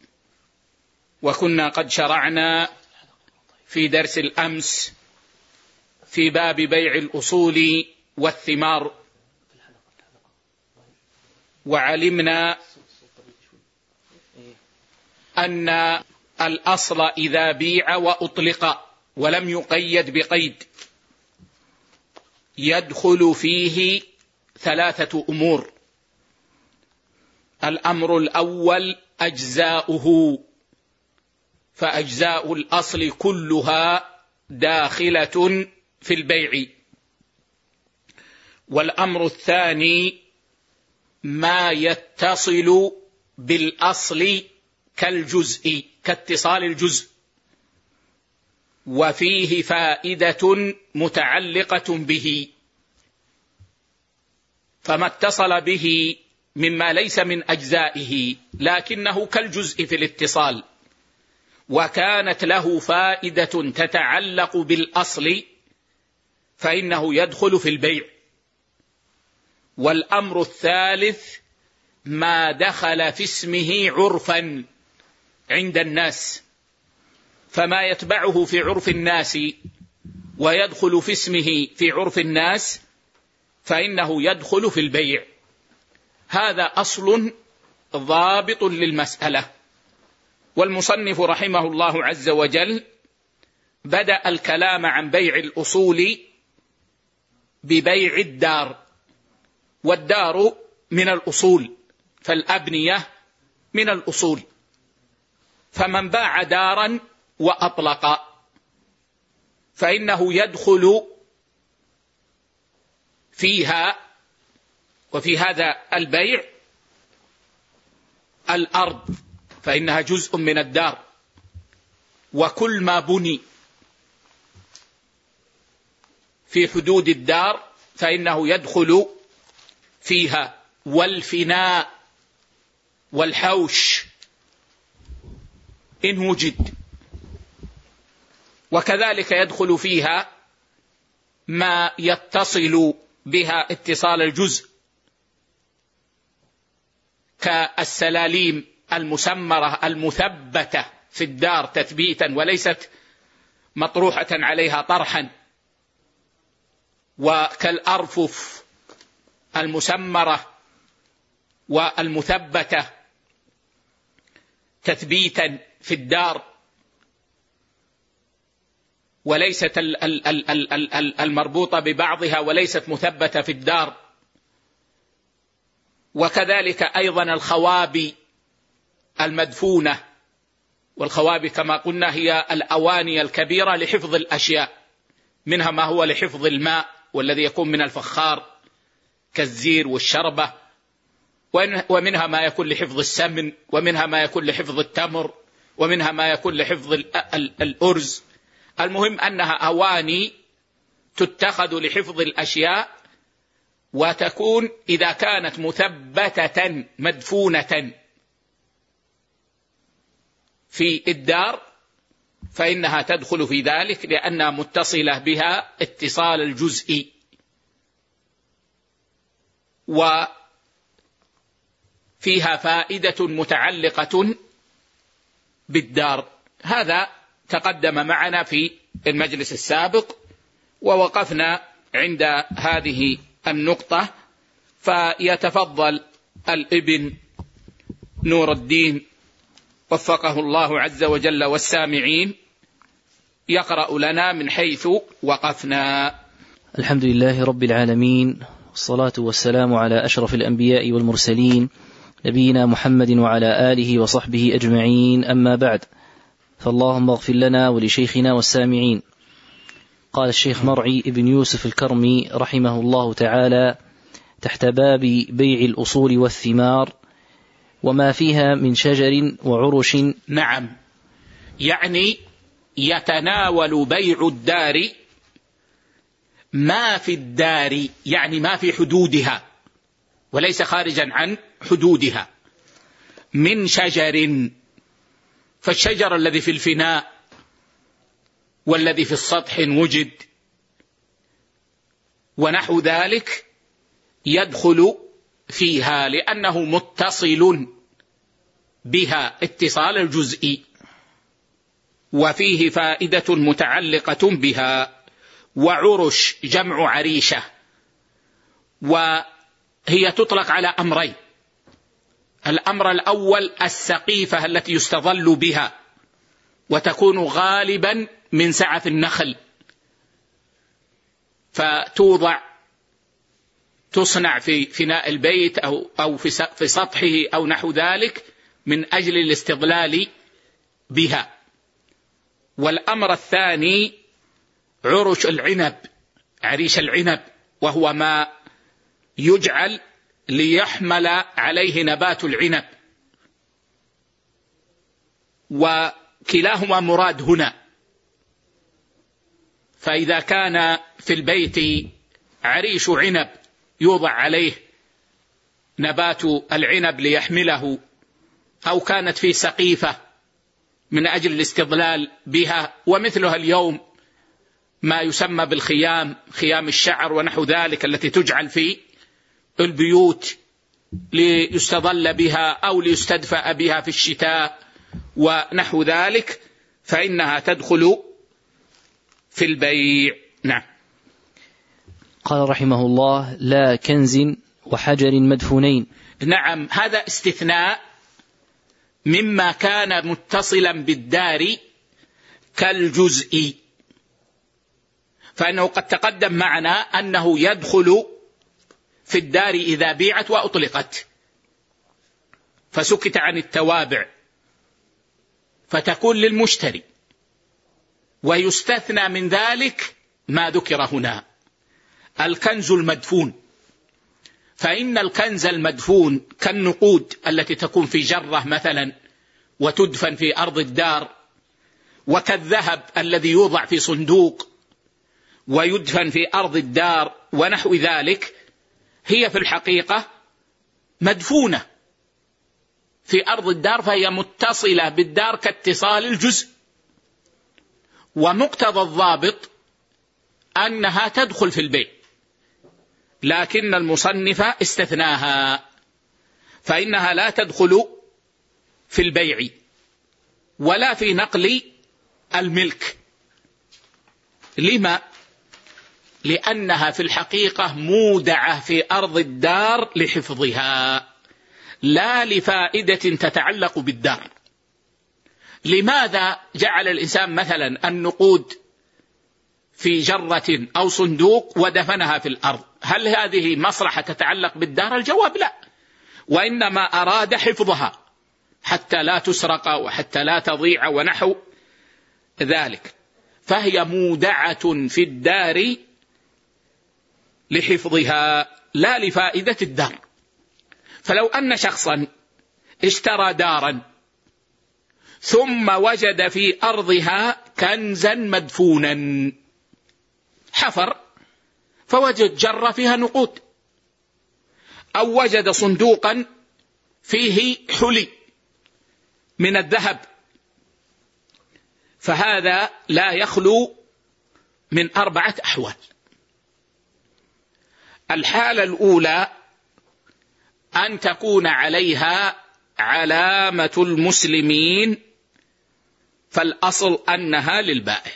وكنا قد شرعنا في درس الأمس في باب بيع الأصول والثمار، وعلمنا أن الأصل إذا بيع وأطلق ولم يقيد بقيد يدخل فيه ثلاثة أمور. الأمر الأول أجزاؤه، فأجزاء الأصل كلها داخلة في البيع. والأمر الثاني ما يتصل بالأصل كالجزء، كاتصال الجزء، وفيه فائدة متعلقة به، فما اتصل به مما ليس من أجزائه لكنه كالجزء في الاتصال، وكانت له فائدة تتعلق بالأصل، فإنه يدخل في البيع. والأمر الثالث ما دخل في اسمه عرفا عند الناس، فما يتبعه في عرف الناس ويدخل في اسمه في عرف الناس فإنه يدخل في البيع. هذا أصل ضابط للمسألة. والمصنف رحمه الله عز وجل بدأ الكلام عن بيع الأصول ببيع الدار، والدار من الأصول، فالأبنية من الأصول، فمن باع دارا وأطلق فإنه يدخل فيها، وفي هذا البيع الأرض فإنها جزء من الدار، وكل ما بني في حدود الدار فإنه يدخل فيها. والفناء والحوش إن وجد، وكذلك يدخل فيها ما يتصل بها اتصال الجزء كالسلاليم المسمرة المثبتة في الدار تثبيتا وليست مطروحة عليها طرحا، وكالأرفف المسمرة والمثبتة تثبيتا في الدار وليست المربوطة ببعضها وليست مثبتة في الدار. وكذلك أيضا الخوابي المدفونة، والخوابي كما قلنا هي الأواني الكبيرة لحفظ الأشياء، منها ما هو لحفظ الماء والذي يكون من الفخار كالزير والشربة، ومنها ما يكون لحفظ السمن، ومنها ما يكون لحفظ التمر، ومنها ما يكون لحفظ الأرز. المهم أنها أواني تتخذ لحفظ الأشياء، وتكون إذا كانت مثبتة مدفونة في الدار فإنها تدخل في ذلك لأنها متصلة بها اتصال الجزء. وفيها فائدة متعلقة بالدار. هذا تقدم معنا في المجلس السابق، ووقفنا عند هذه النقطة، فيتفضل الابن نور الدين وفقه الله عز وجل والسامعين يقرأ لنا من حيث وقفنا. الحمد لله رب العالمين، والصلاة والسلام على أشرف الأنبياء والمرسلين نبينا محمد وعلى آله وصحبه أجمعين، أما بعد، فاللهم اغفر لنا ولشيخنا والسامعين. قال الشيخ مرعي ابن يوسف الكرمي رحمه الله تعالى تحت باب بيع الأصول والثمار وما فيها من شجر وعرش. نعم، يعني يتناول بيع الدار ما في الدار، يعني ما في حدودها وليس خارجا عن حدودها، من شجر، فالشجر الذي في الفناء والذي في السطح وجد ونحو ذلك يدخل فيها لأنه متصل بها اتصال الجزء، وفيه فائدة متعلقة بها. وعرش جمع عريشة، وهي تطلق على أمرين: الأمر الأول السقيفة التي يستظل بها، وتكون غالبا من سعف النخل، فتوضع تصنع في فناء البيت أو أو في سطحه أو نحو ذلك من أجل الاستظلال بها. والأمر الثاني عرش العنب، عريش العنب، وهو ما يجعل ليحمل عليه نبات العنب، وكلاهما مراد هنا. فإذا كان في البيت عريش عنب يوضع عليه نبات العنب ليحمله، أو كانت في سقيفة من أجل الاستظلال بها، ومثلها اليوم ما يسمى بالخيام، خيام الشعر ونحو ذلك التي تجعل في البيوت ليستظل بها أو ليستدفأ بها في الشتاء ونحو ذلك، فإنها تدخل في البيع. نعم. قال رحمه الله: لا كنز وحجر مدفونين. نعم، هذا استثناء مما كان متصلا بالدار كالجزء، فإنه قد تقدم معنا أنه يدخل في الدار إذا بيعت وأطلقت، فسكت عن التوابع فتكون للمشتري، ويستثنى من ذلك ما ذكر هنا الكنز المدفون. فإن الكنز المدفون كالنقود التي تكون في جرة مثلا وتدفن في أرض الدار، وكالذهب الذي يوضع في صندوق ويدفن في أرض الدار ونحو ذلك، هي في الحقيقة مدفونة في أرض الدار فهي متصلة بالدار كاتصال الجزء، ومقتضى الضابط أنها تدخل في البيع، لكن المصنف استثناها فإنها لا تدخل في البيع ولا في نقل الملك. لما؟ لأنها في الحقيقة مودعة في أرض الدار لحفظها لا لفائدة تتعلق بالدار. لماذا جعل الإنسان مثلا النقود في جرة أو صندوق ودفنها في الأرض؟ هل هذه مصلحة تتعلق بالدار؟ الجواب لا، وإنما أراد حفظها حتى لا تسرق وحتى لا تضيع ونحو ذلك، فهي مودعة في الدار لحفظها لا لفائدة الدار. فلو أن شخصا اشترى دارا ثم وجد في أرضها كنزا مدفونا، حفر فوجد جرة فيها نقود، أو وجد صندوقا فيه حلي من الذهب، فهذا لا يخلو من أربعة أحوال. الحالة الأولى أن تكون عليها علامة المسلمين، فالأصل أنها للبائع.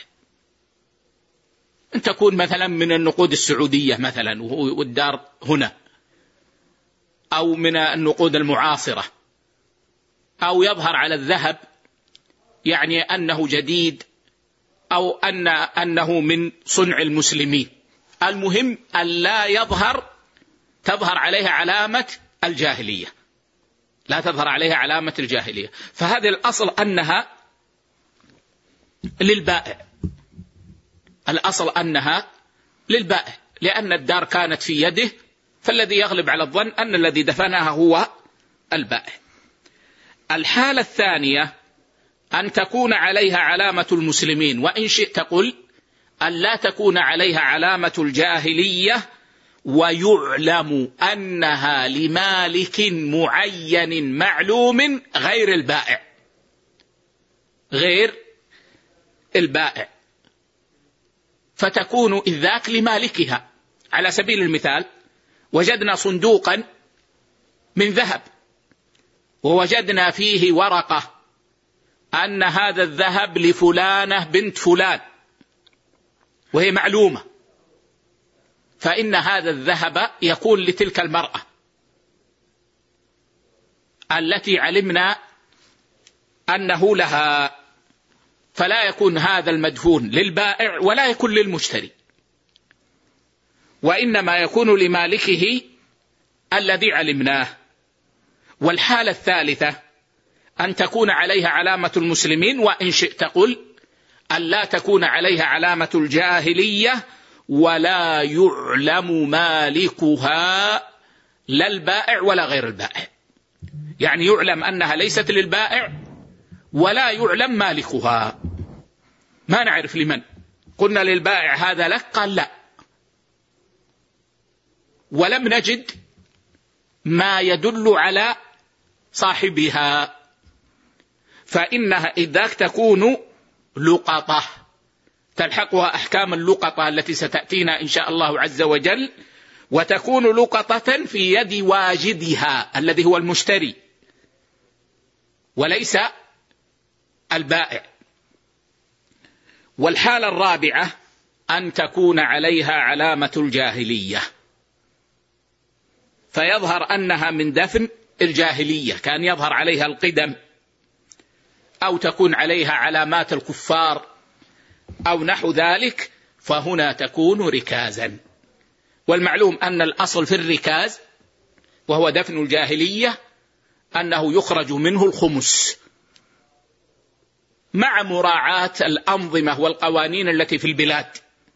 أن تكون مثلا من النقود السعودية مثلا والدار هنا، أو من النقود المعاصرة، أو يظهر على الذهب يعني أنه جديد، أو أن أنه من صنع المسلمين. المهم أن لا يظهر تظهر عليها علامة الجاهلية، لا تظهر عليها علامة الجاهلية، فهذا الأصل أنها للبائع. الأصل أنها للبائع لأن الدار كانت في يده، فالذي يغلب على الظن أن الذي دفنها هو البائع. الحالة الثانية أن تكون عليها علامة المسلمين، وإن شئت قل أن لا تكون عليها علامة الجاهلية، ويعلم أنها لمالك معين معلوم غير البائع، غير البائع، فتكون إذ ذاك لمالكها. على سبيل المثال وجدنا صندوقا من ذهب ووجدنا فيه ورقة أن هذا الذهب لفلانة بنت فلان وهي معلومة، فإن هذا الذهب يكون لتلك المرأة التي علمنا أنه لها، فلا يكون هذا المدفون للبائع ولا يكون للمشتري، وإنما يكون لمالكه الذي علمناه. والحالة الثالثة أن تكون عليها علامة المسلمين، وإن شئت قل أن لا تكون عليها علامة الجاهلية، ولا يعلم مالكها لا البائع ولا غير البائع، يعني يعلم أنها ليست للبائع ولا يعلم مالكها. ما نعرف لمن، قلنا للبائع هذا لك، قال لا، ولم نجد ما يدل على صاحبها، فإنها إذاك تكون لقطة تلحقها أحكام اللقطة التي ستأتينا إن شاء الله عز وجل، وتكون لقطة في يد واجدها الذي هو المشتري وليس البائع. والحالة الرابعة أن تكون عليها علامة الجاهلية، فيظهر أنها من دفن الجاهلية، كان يظهر عليها القدم، أو تكون عليها علامات الكفار أو نحو ذلك، فهنا تكون ركازا. والمعلوم أن الأصل في الركاز وهو دفن الجاهلية أنه يخرج منه الخمس، مع مراعاة الأنظمة والقوانين التي في البلاد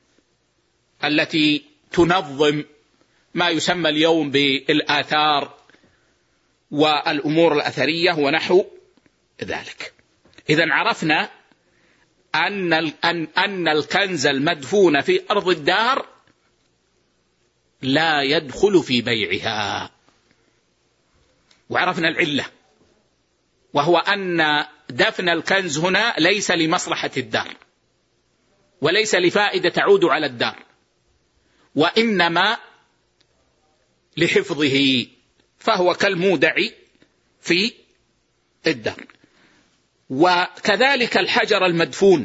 التي تنظم ما يسمى اليوم بالآثار والأمور الأثرية ونحو ذلك. إذن عرفنا أن أن الكنز المدفون في أرض الدار لا يدخل في بيعها، وعرفنا العلة وهو أن دفن الكنز هنا ليس لمصلحة الدار وليس لفائدة تعود على الدار، وإنما لحفظه، فهو كالمودع في الدار. وكذلك الحجر المدفون،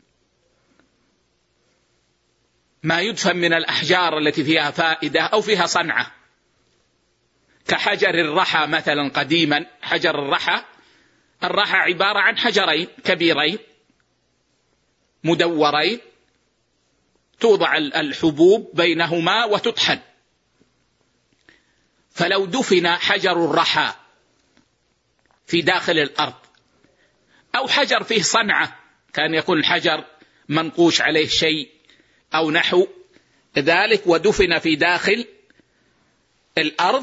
ما يدفن من الأحجار التي فيها فائدة أو فيها صنعة، كحجر الرحى مثلا. قديما حجر الرحى الرحى عبارة عن حجرين كبيرين مدورين، توضع الحبوب بينهما وتطحن. فلو دفن حجر الرحى في داخل الأرض أو حجر فيه صنعة، كان يكون الحجر منقوش عليه شيء أو نحو ذلك ودفن في داخل الأرض،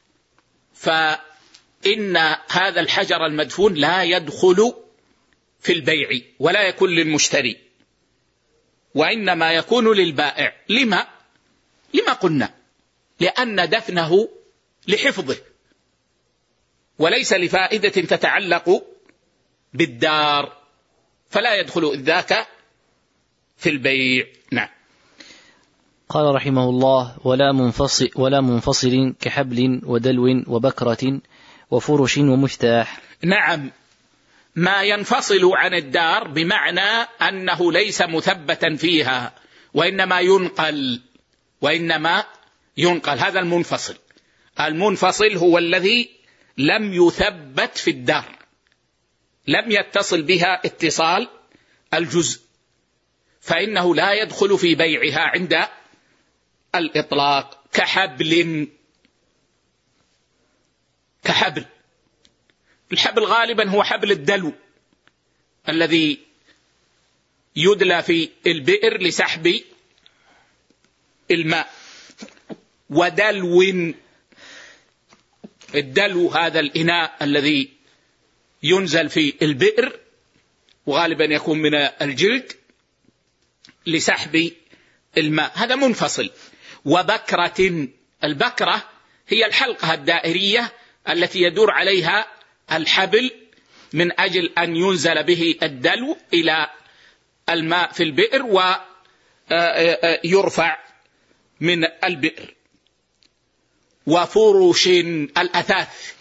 فإن هذا الحجر المدفون لا يدخل في البيع ولا يكون للمشتري، وإنما يكون للبائع. لما؟ لما قلنا؟ لأن دفنه لحفظه وليس لفائدة تتعلق بالدار، فلا يدخل ذاك في البيع. نعم. قال رحمه الله: ولا منفصل, ولا منفصل كحبل ودلو وبكرة وفرش ومفتاح. نعم، ما ينفصل عن الدار بمعنى أنه ليس مثبتا فيها وإنما ينقل وإنما ينقل هذا المنفصل. المنفصل هو الذي لم يثبت في الدار، لم يتصل بها اتصال الجزء، فإنه لا يدخل في بيعها عند الإطلاق. كحبل كحبل الحبل غالبا هو حبل الدلو الذي يدلى في البئر لسحب الماء. ودلو، الدلو هذا الإناء الذي ينزل في البئر وغالبا يكون من الجلد لسحب الماء، هذا منفصل. وبكرة، البكرة هي الحلقة الدائرية التي يدور عليها الحبل من أجل أن ينزل به الدلو إلى الماء في البئر ويرفع من البئر. وفرش، الأثاث،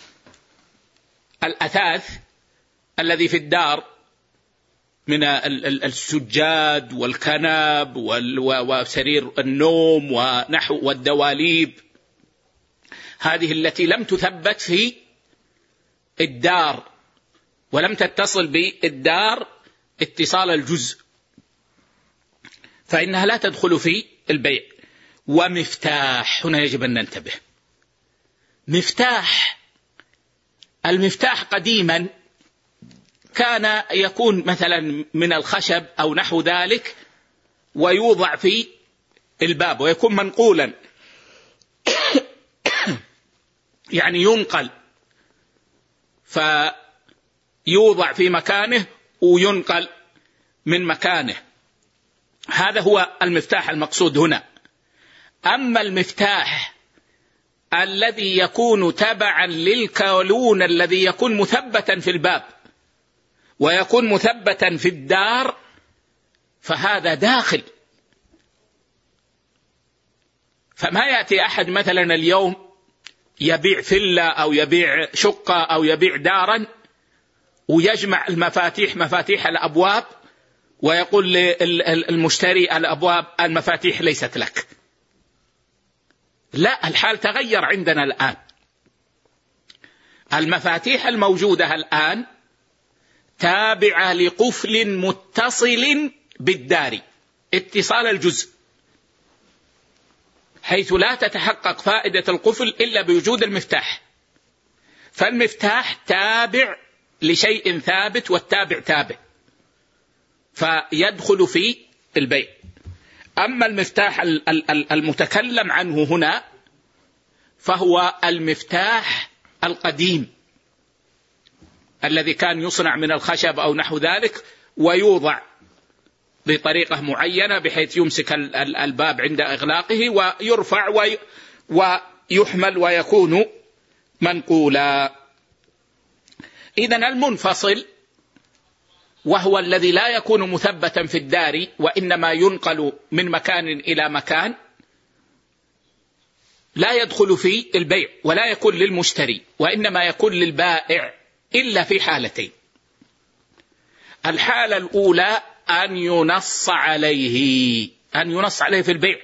الأثاث الذي في الدار من السجاد والكنب وسرير النوم ونحو والدواليب، هذه التي لم تثبت في الدار ولم تتصل بالدار اتصال الجزء، فإنها لا تدخل في البيع. ومفتاح، هنا يجب أن ننتبه. مفتاح، المفتاح قديما كان يكون مثلا من الخشب أو نحو ذلك ويوضع في الباب ويكون منقولا يعني ينقل، فيوضع في مكانه وينقل من مكانه، هذا هو المفتاح المقصود هنا. أما المفتاح الذي يكون تبعا للكالون الذي يكون مثبتا في الباب ويكون مثبتا في الدار، فهذا داخل. فما يأتي أحد مثلا اليوم يبيع فيلا أو يبيع شقة أو يبيع دارا ويجمع المفاتيح، مفاتيح الأبواب، ويقول للمشتري الأبواب المفاتيح ليست لك. لا، الحال تغير عندنا الآن. المفاتيح الموجودة الآن تابعة لقفل متصل بالدار اتصال الجزء، حيث لا تتحقق فائدة القفل إلا بوجود المفتاح. فالمفتاح تابع لشيء ثابت والتابع تابع، فيدخل في البيع. أما المفتاح المتكلم عنه هنا فهو المفتاح القديم الذي كان يصنع من الخشب أو نحو ذلك ويوضع بطريقة معينة بحيث يمسك الباب عند إغلاقه ويرفع ويحمل ويكون منقولا. إذن المنفصل وهو الذي لا يكون مثبتا في الدار وإنما ينقل من مكان إلى مكان لا يدخل في البيع ولا يكون للمشتري، وإنما يكون للبائع إلا في حالتين. الحالة الأولى أن ينص عليه أن ينص عليه في البيع،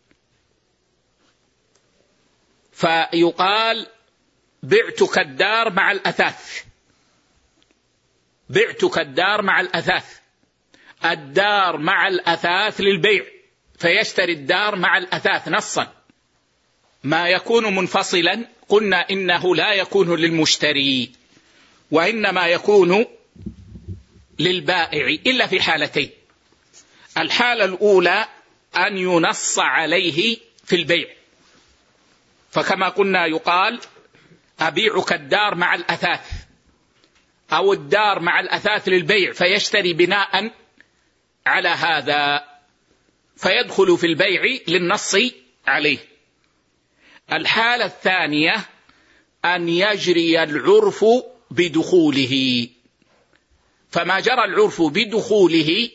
فيقال بعتك الدار مع الأثاث، بعتك الدار مع الأثاث، الدار مع الأثاث للبيع، فيشتري الدار مع الأثاث نصا. ما يكون منفصلا قلنا إنه لا يكون للمشتري وإنما يكون للبائع إلا في حالتين. الحالة الأولى أن ينص عليه في البيع، فكما قلنا يقال أبيعك الدار مع الأثاث أو الدار مع الأثاث للبيع، فيشتري بناء على هذا فيدخل في البيع للنص عليه. الحالة الثانية أن يجري العرف بدخوله، فما جرى العرف بدخوله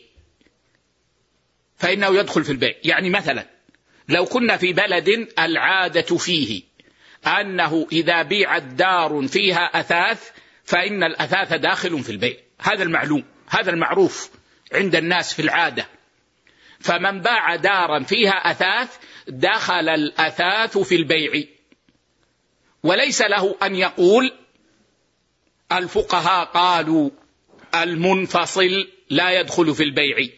فإنه يدخل في البيع. يعني مثلا لو كنا في بلد العادة فيه أنه إذا بيعت دار فيها أثاث فإن الأثاث داخل في البيع، هذا المعلوم، هذا المعروف عند الناس في العادة. فمن باع دارا فيها أثاث دخل الأثاث في البيع، وليس له أن يقول الفقهاء قالوا المنفصل لا يدخل في البيع،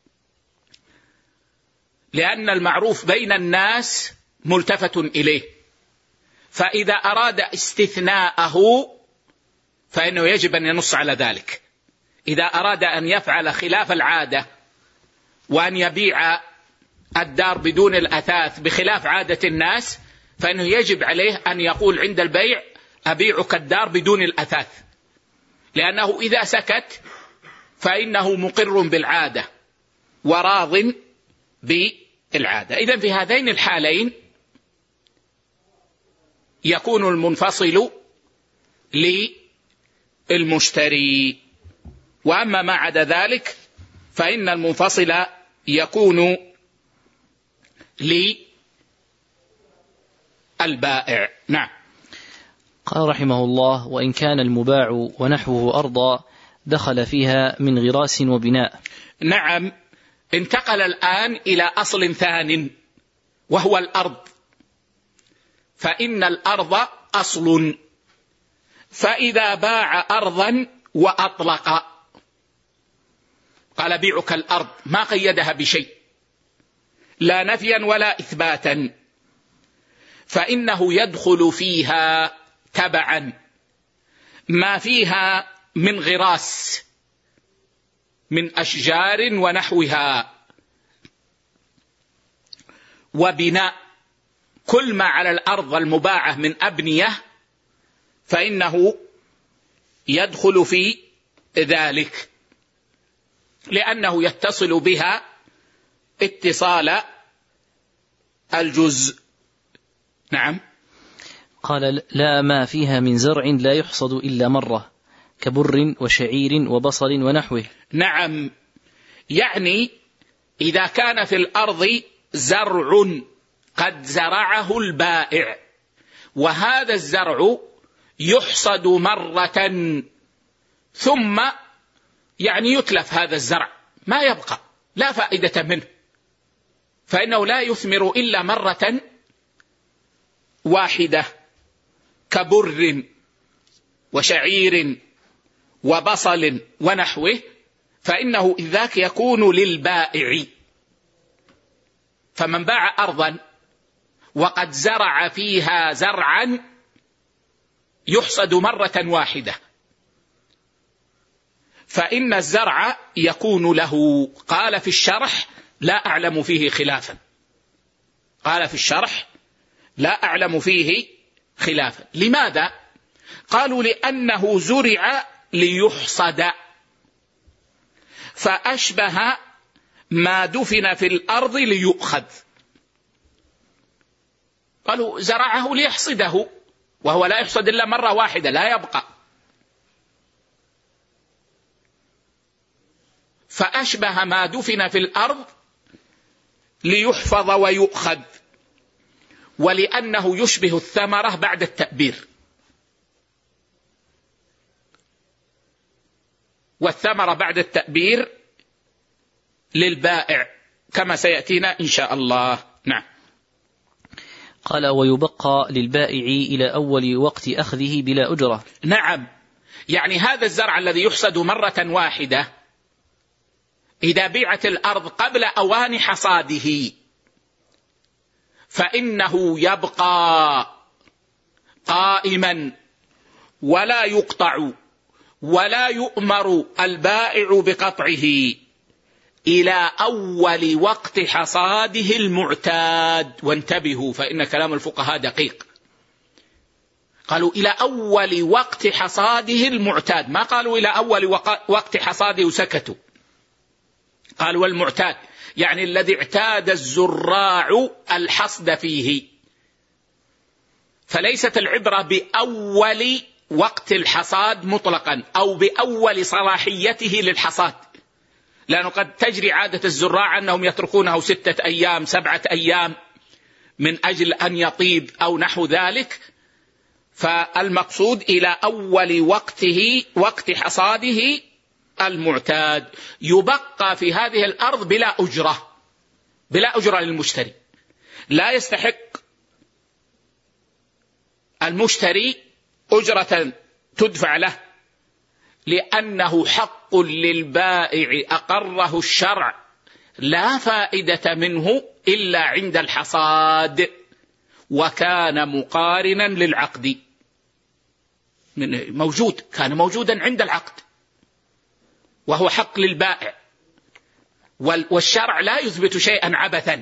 لأن المعروف بين الناس ملتفت إليه، فإذا أراد استثناءه فإنه يجب أن ينص على ذلك. إذا أراد أن يفعل خلاف العادة وأن يبيع الدار بدون الأثاث بخلاف عادة الناس فإنه يجب عليه أن يقول عند البيع أبيعك الدار بدون الأثاث، لأنه إذا سكت فإنه مقر بالعادة وراض بالعادة. إذن في هذين الحالين يكون المنفصل للمشتري، وأما ما عدا ذلك فإن المنفصل يكون للبائع. نعم. قال رحمه الله: وإن كان المباع ونحوه أرضا دخل فيها من غراس وبناء. نعم، انتقل الآن إلى أصل ثان وهو الأرض، فإن الأرض أصل، فإذا باع أرضا وأطلق قال بيعك الأرض، ما قيدها بشيء لا نفيا ولا إثباتا، فإنه يدخل فيها تبعا ما فيها من غراس من أشجار ونحوها وبناء، كل ما على الأرض المباعة من أبنية فإنه يدخل في ذلك، لأنه يتصل بها اتصال الجزء. نعم. قال: لا ما فيها من زرع لا يحصد إلا مرة كبر وشعير وبصل ونحوه. نعم، يعني إذا كان في الأرض زرع قد زرعه البائع وهذا الزرع يحصد مرة ثم يعني يتلف هذا الزرع ما يبقى، لا فائدة منه، فإنه لا يثمر إلا مرة واحدة كبر وشعير وبصل ونحوه، فإنه ذاك يكون للبائع. فمن باع أرضا وقد زرع فيها زرعا يحصد مرة واحدة فإن الزرع يكون له. قال في الشرح: لا أعلم فيه خلافا. قال في الشرح: لا أعلم فيه خلافا. لماذا؟ قالوا: لأنه زرع ليحصد، فأشبه ما دفن في الأرض ليؤخذ. قالوا زرعه ليحصده وهو لا يحصد إلا مرة واحدة لا يبقى، فأشبه ما دفن في الأرض ليحفظ ويؤخذ، ولأنه يشبه الثمرة بعد التأبير، والثمرة بعد التأبير للبائع كما سيأتينا إن شاء الله. نعم. قال ويبقى للبائع إلى أول وقت أخذه بلا أجرة. نعم، يعني هذا الزرع الذي يحصد مرة واحدة إذا بيعت الأرض قبل أوان حصاده فإنه يبقى قائما ولا يقطع ولا يؤمر البائع بقطعه إلى أول وقت حصاده المعتاد. وانتبهوا فإن كلام الفقهاء دقيق، قالوا إلى أول وقت حصاده المعتاد، ما قالوا إلى أول وقت حصاده وسكتوا، قالوا المعتاد يعني الذي اعتاد الزراع الحصد فيه. فليست العبرة بأول وقت الحصاد مطلقا أو بأول صلاحيته للحصاد، لأنه قد تجري عادة الزراع أنهم يتركونه ستة أيام سبعة أيام من أجل أن يطيب أو نحو ذلك. فالمقصود إلى أول وقته وقت حصاده المعتاد، يبقى في هذه الأرض بلا أجرة، بلا أجرة للمشتري، لا يستحق المشتري أجرة تدفع له، لأنه حق للبائع أقره الشرع لا فائدة منه إلا عند الحصاد، وكان مقارنا للعقد، موجود كان موجودا عند العقد وهو حق للبائع، والشرع لا يثبت شيئا عبثا.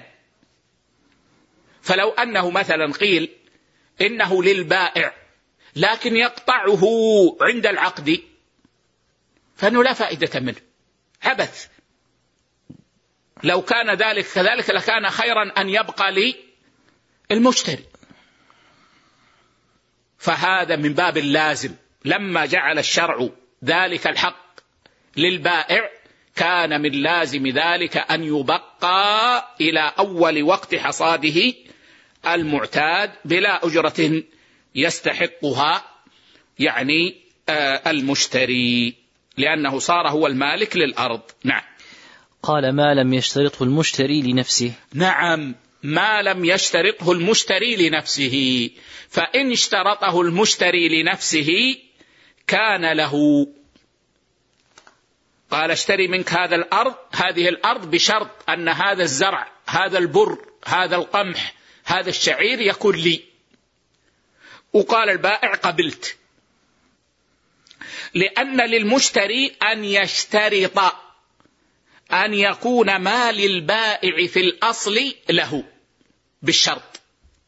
فلو أنه مثلا قيل إنه للبائع لكن يقطعه عند العقد فإنه لا فائدة منه، عبث. لو كان ذلك كذلك لكان خيرا أن يبقى للمشتري. فهذا من باب اللازم، لما جعل الشرع ذلك الحق للبائع كان من لازم ذلك أن يبقى إلى أول وقت حصاده المعتاد بلا أجرة يستحقها يعني المشتري، لأنه صار هو المالك للأرض. نعم. قال ما لم يشترطه المشتري لنفسه. نعم، ما لم يشترطه المشتري لنفسه، فإن اشترطه المشتري لنفسه كان له، قال اشتري منك هذا الأرض هذه الأرض بشرط أن هذا الزرع هذا البر هذا القمح هذا الشعير يكون لي، وقال البائع قبلت، لأن للمشتري أن يشترط أن يكون ما للبائع في الأصل له بالشرط،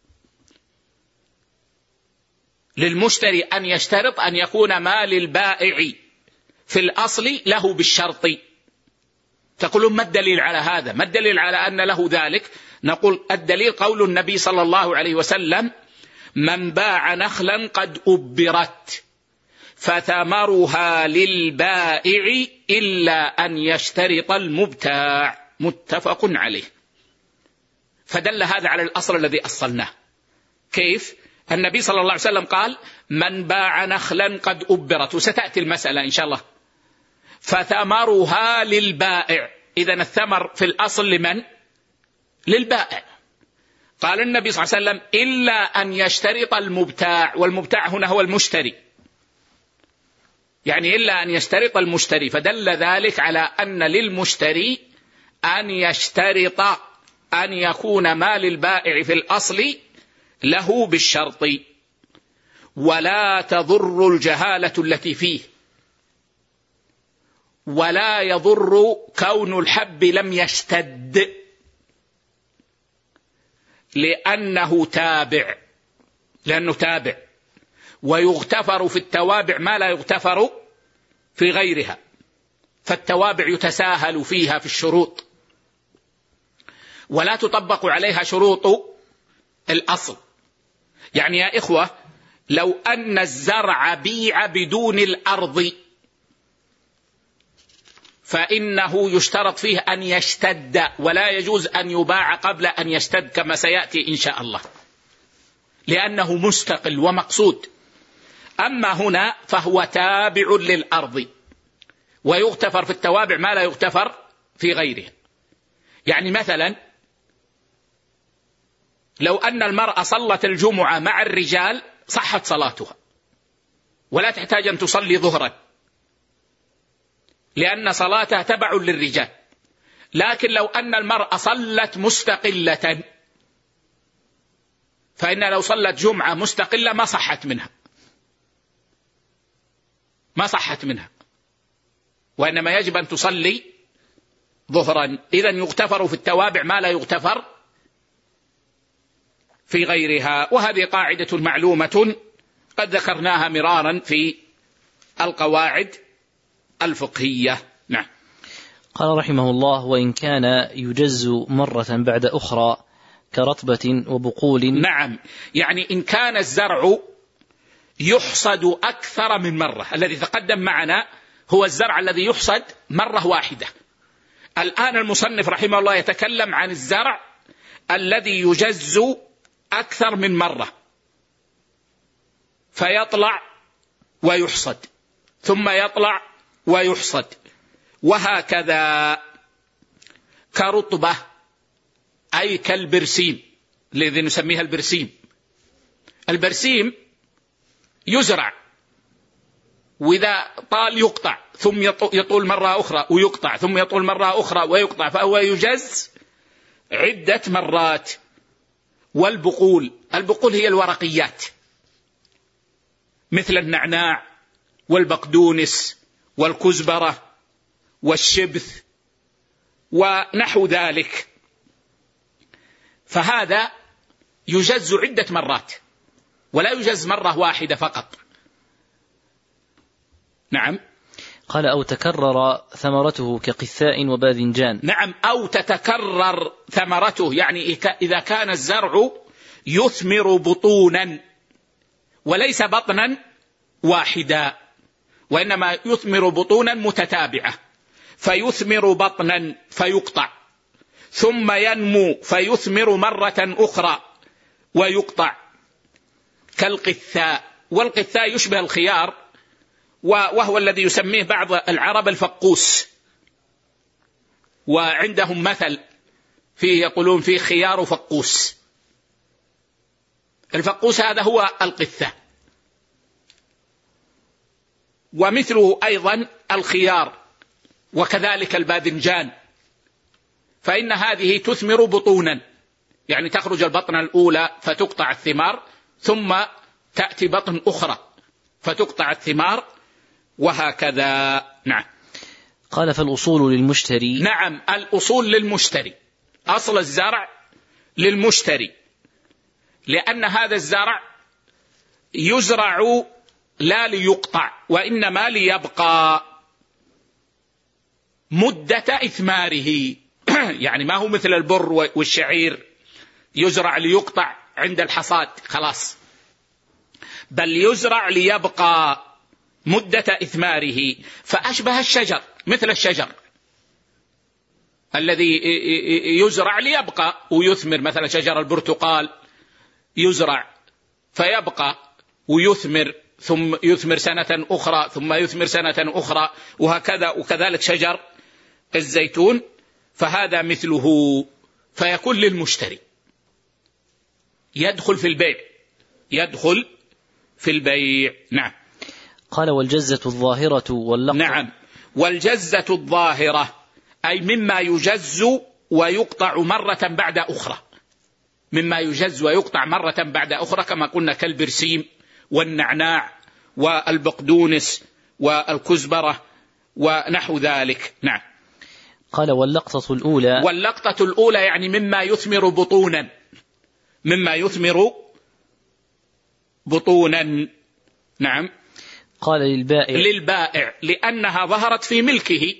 للمشتري أن يشترط أن يكون ما للبائع في الأصل له بالشرط. تقولون ما الدليل على هذا؟ ما الدليل على أن له ذلك؟ نقول الدليل قول النبي صلى الله عليه وسلم من باع نخلا قد أبرت فثمرها للبائع إلا أن يشترط المبتاع، متفق عليه. فدل هذا على الأصل الذي أصلناه. كيف؟ النبي صلى الله عليه وسلم قال من باع نخلا قد أبرت، وستأتي المسألة إن شاء الله، فثمرها للبائع، إذن الثمر في الأصل لمن؟ للبائع. قال النبي صلى الله عليه وسلم إلا أن يشترط المبتاع، والمبتاع هنا هو المشتري، يعني إلا أن يشترط المشتري، فدل ذلك على أن للمشتري أن يشترط أن يكون ما للبائع في الأصل له بالشرط، ولا تضر الجهالة التي فيه، ولا يضر كون الحب لم يشتد، لأنه تابع، لأنه تابع، ويغتفر في التوابع ما لا يغتفر في غيرها، فالتوابع يتساهل فيها في الشروط ولا تطبق عليها شروط الأصل. يعني يا إخوة لو أن الزرع بيع بدون الأرض فإنه يشترط فيه أن يشتد، ولا يجوز أن يباع قبل أن يشتد كما سيأتي إن شاء الله، لأنه مستقل ومقصود. أما هنا فهو تابع للأرض، ويغتفر في التوابع ما لا يغتفر في غيره. يعني مثلا لو أن المرأة صلت الجمعة مع الرجال صحت صلاتها ولا تحتاج أن تصلي ظهرا، لأن صلاتها تبع للرجال. لكن لو أن المرأة صلت مستقلة، فإن لو صلت جمعة مستقلة ما صحت منها ما صحت منها وإنما يجب أن تصلي ظهرا. إذن يغتفر في التوابع ما لا يغتفر في غيرها، وهذه قاعدة معلومة قد ذكرناها مرارا في القواعد الفقهية. نعم. قال رحمه الله: وإن كان يجز مرة بعد أخرى كرطبة وبقول. نعم، يعني إن كان الزرع يحصد أكثر من مرة. الذي تقدم معنا هو الزرع الذي يحصد مرة واحدة. الآن المصنف رحمه الله يتكلم عن الزرع الذي يجز أكثر من مرة، فيطلع ويحصد ثم يطلع ويحصد وهكذا. كرطبة أي كالبرسيم الذي نسميها البرسيم. البرسيم يزرع وإذا طال يقطع ثم يطول مرة أخرى ويقطع ثم يطول مرة أخرى ويقطع، فهو يجز عدة مرات. والبقول، البقول هي الورقيات مثل النعناع والبقدونس والكزبرة والشبث ونحو ذلك، فهذا يجز عدة مرات ولا يجز مرة واحدة فقط. نعم. قال: أو تكرر ثمرته كقثاء وباذنجان. نعم، أو تتكرر ثمرته، يعني إذا كان الزرع يثمر بطونا وليس بطنا واحدا، وإنما يثمر بطونا متتابعة، فيثمر بطنا فيقطع ثم ينمو فيثمر مرة أخرى ويقطع كالقثاء. والقثاء يشبه الخيار، وهو الذي يسميه بعض العرب الفقوس، وعندهم مثل فيه يقولون فيه خيار فقوس. الفقوس هذا هو القثاء، ومثله أيضا الخيار وكذلك الباذنجان، فإن هذه تثمر بطونا، يعني تخرج البطنة الأولى فتقطع الثمار ثم تأتي بطن أخرى فتقطع الثمار وهكذا. نعم. قال: فالأصول للمشتري. نعم، الأصول للمشتري، أصل الزرع للمشتري، لأن هذا الزرع يزرع لا ليقطع وإنما ليبقى مدة إثماره. يعني ما هو مثل البر والشعير يزرع ليقطع عند الحصاد خلاص، بل يزرع ليبقى مدة إثماره. فأشبه الشجر، مثل الشجر الذي يزرع ليبقى ويثمر، مثلا شجر البرتقال يزرع فيبقى ويثمر ثم يثمر سنة أخرى ثم يثمر سنة أخرى وهكذا، وكذلك شجر الزيتون، فهذا مثله، فيكون للمشتري، يدخل في البيع يدخل في البيع. نعم. قال: والجزة الظاهرة واللقطة. نعم، والجزة الظاهرة أي مما يجز ويقطع مرة بعد أخرى، مما يجز ويقطع مرة بعد أخرى كما قلنا كالبرسيم والنعناع والبقدونس والكزبرة ونحو ذلك. نعم. قال: واللقطة الأولى. واللقطة الأولى يعني مما يثمر بطونا، مما يثمر بطونا. نعم. قال: للبائع. للبائع لأنها ظهرت في ملكه،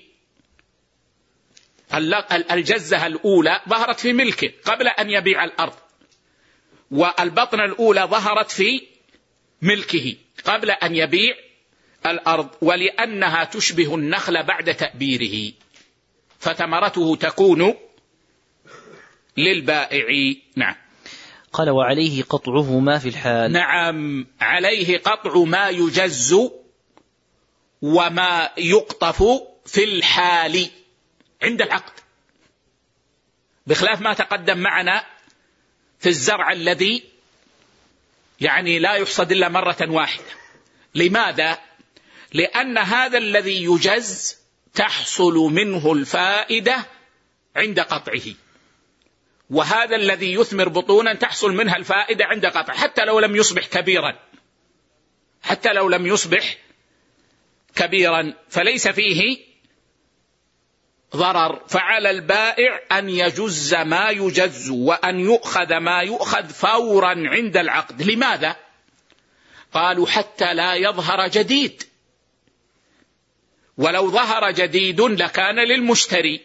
الجزة الأولى ظهرت في ملكه قبل أن يبيع الأرض، والبطنة الأولى ظهرت في ملكه قبل أن يبيع الأرض، ولأنها تشبه النخل بعد تأبيره، فثمرته تكون للبائع. نعم. قال وعليه قطعهما في الحال. نعم، عليه قطع ما يجز وما يقطف في الحال عند العقد، بخلاف ما تقدم معنا في الزرع الذي يعني لا يحصد إلا مرة واحدة. لماذا؟ لأن هذا الذي يجز تحصل منه الفائدة عند قطعه، وهذا الذي يثمر بطونا تحصل منها الفائدة عند قطعه، حتى لو لم يصبح كبيرا، حتى لو لم يصبح كبيرا فليس فيه ضرر. فعلى البائع أن يجز ما يجز وأن يؤخذ ما يؤخذ فورا عند العقد. لماذا؟ قالوا حتى لا يظهر جديد، ولو ظهر جديد لكان للمشتري،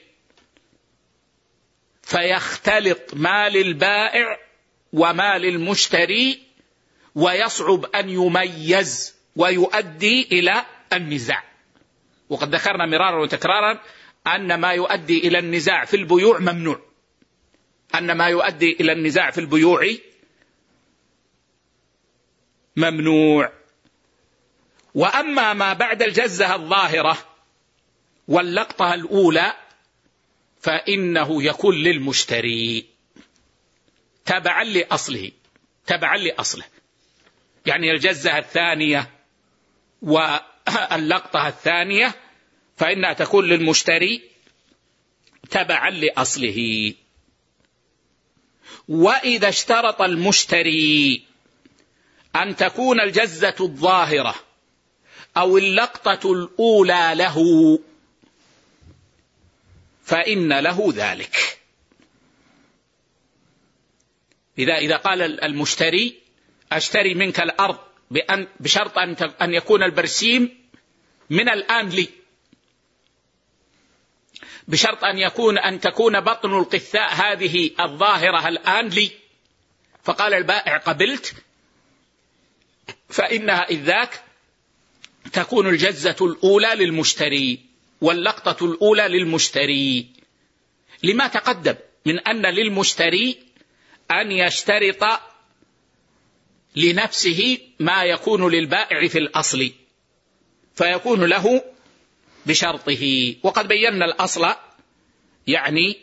فيختلط ما للبائع وما للمشتري ويصعب أن يميز ويؤدي إلى النزاع. وقد ذكرنا مرارا وتكرارا أن ما يؤدي إلى النزاع في البيوع ممنوع، أن ما يؤدي إلى النزاع في البيوع ممنوع. وأما ما بعد الجزة الظاهرة واللقطة الأولى فإنه يكون للمشتري تبعا لأصله، تبعا لأصله. يعني الجزة الثانية واللقطة الثانية فإنها تكون للمشتري تبعا لأصله. وإذا اشترط المشتري أن تكون الجزة الظاهرة أو اللقطة الأولى له فإن له ذلك. إذا إذا قال المشتري أشتري منك الأرض بأن بشرط أن يكون البرسيم من الآن لي، بشرط أن يكون أن تكون بطن القثاء هذه الظاهرة الآن لي، فقال البائع قبلت، فإنها إذ ذاك تكون الجزة الأولى للمشتري واللقطة الأولى للمشتري، لما تقدم من أن للمشتري أن يشترط لنفسه ما يكون للبائع في الأصل فيكون له بشرطه. وقد بينا الأصل يعني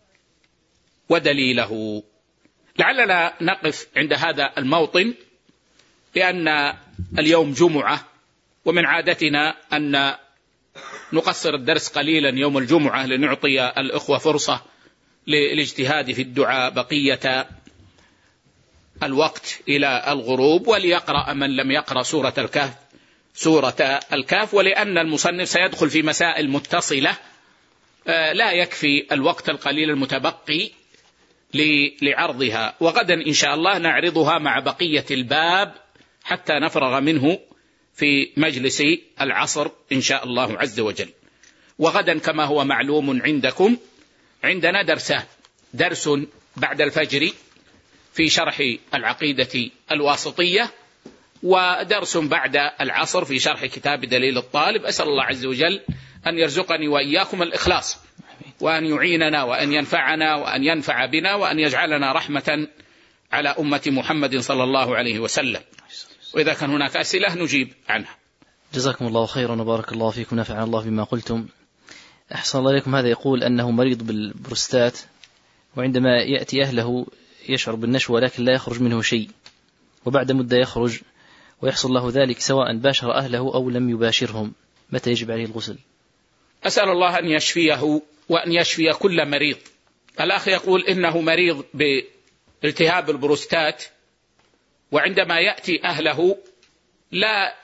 ودليله. لعلنا نقف عند هذا الموطن لأن اليوم جمعة، ومن عادتنا أن نقصر الدرس قليلا يوم الجمعة لنعطي الإخوة فرصة للاجتهاد في الدعاء بقية الوقت إلى الغروب، وليقرأ من لم يقرأ سورة الكهف سورة الكهف. ولأن المصنف سيدخل في مسائل متصلة لا يكفي الوقت القليل المتبقي لعرضها، وغدا إن شاء الله نعرضها مع بقية الباب حتى نفرغ منه في مجلس العصر إن شاء الله عز وجل. وغدا كما هو معلوم عندكم عندنا درسان، درس بعد الفجر في شرح العقيدة الواسطية، ودرس بعد العصر في شرح كتاب دليل الطالب. أسأل الله عز وجل أن يرزقني وإياكم الإخلاص، وأن يعيننا وأن ينفعنا وأن ينفع بنا، وأن يجعلنا رحمة على أمة محمد صلى الله عليه وسلم. وإذا كان هناك أسئلة نجيب عنها. جزاكم الله خيرا وبارك الله فيكم، نفعنا الله بما قلتم. أحسن الله إليكم. هذا يقول أنه مريض بالبروستات، وعندما يأتي أهله يشعر بالنشوة لكن لا يخرج منه شيء، وبعد مدة يخرج ويحصل له ذلك سواء باشر أهله أو لم يباشرهم، متى يجب عليه الغسل؟ أسأل الله أن يشفيه وأن يشفي كل مريض. الأخ يقول إنه مريض بالتهاب البروستات، وعندما يأتي أهله لا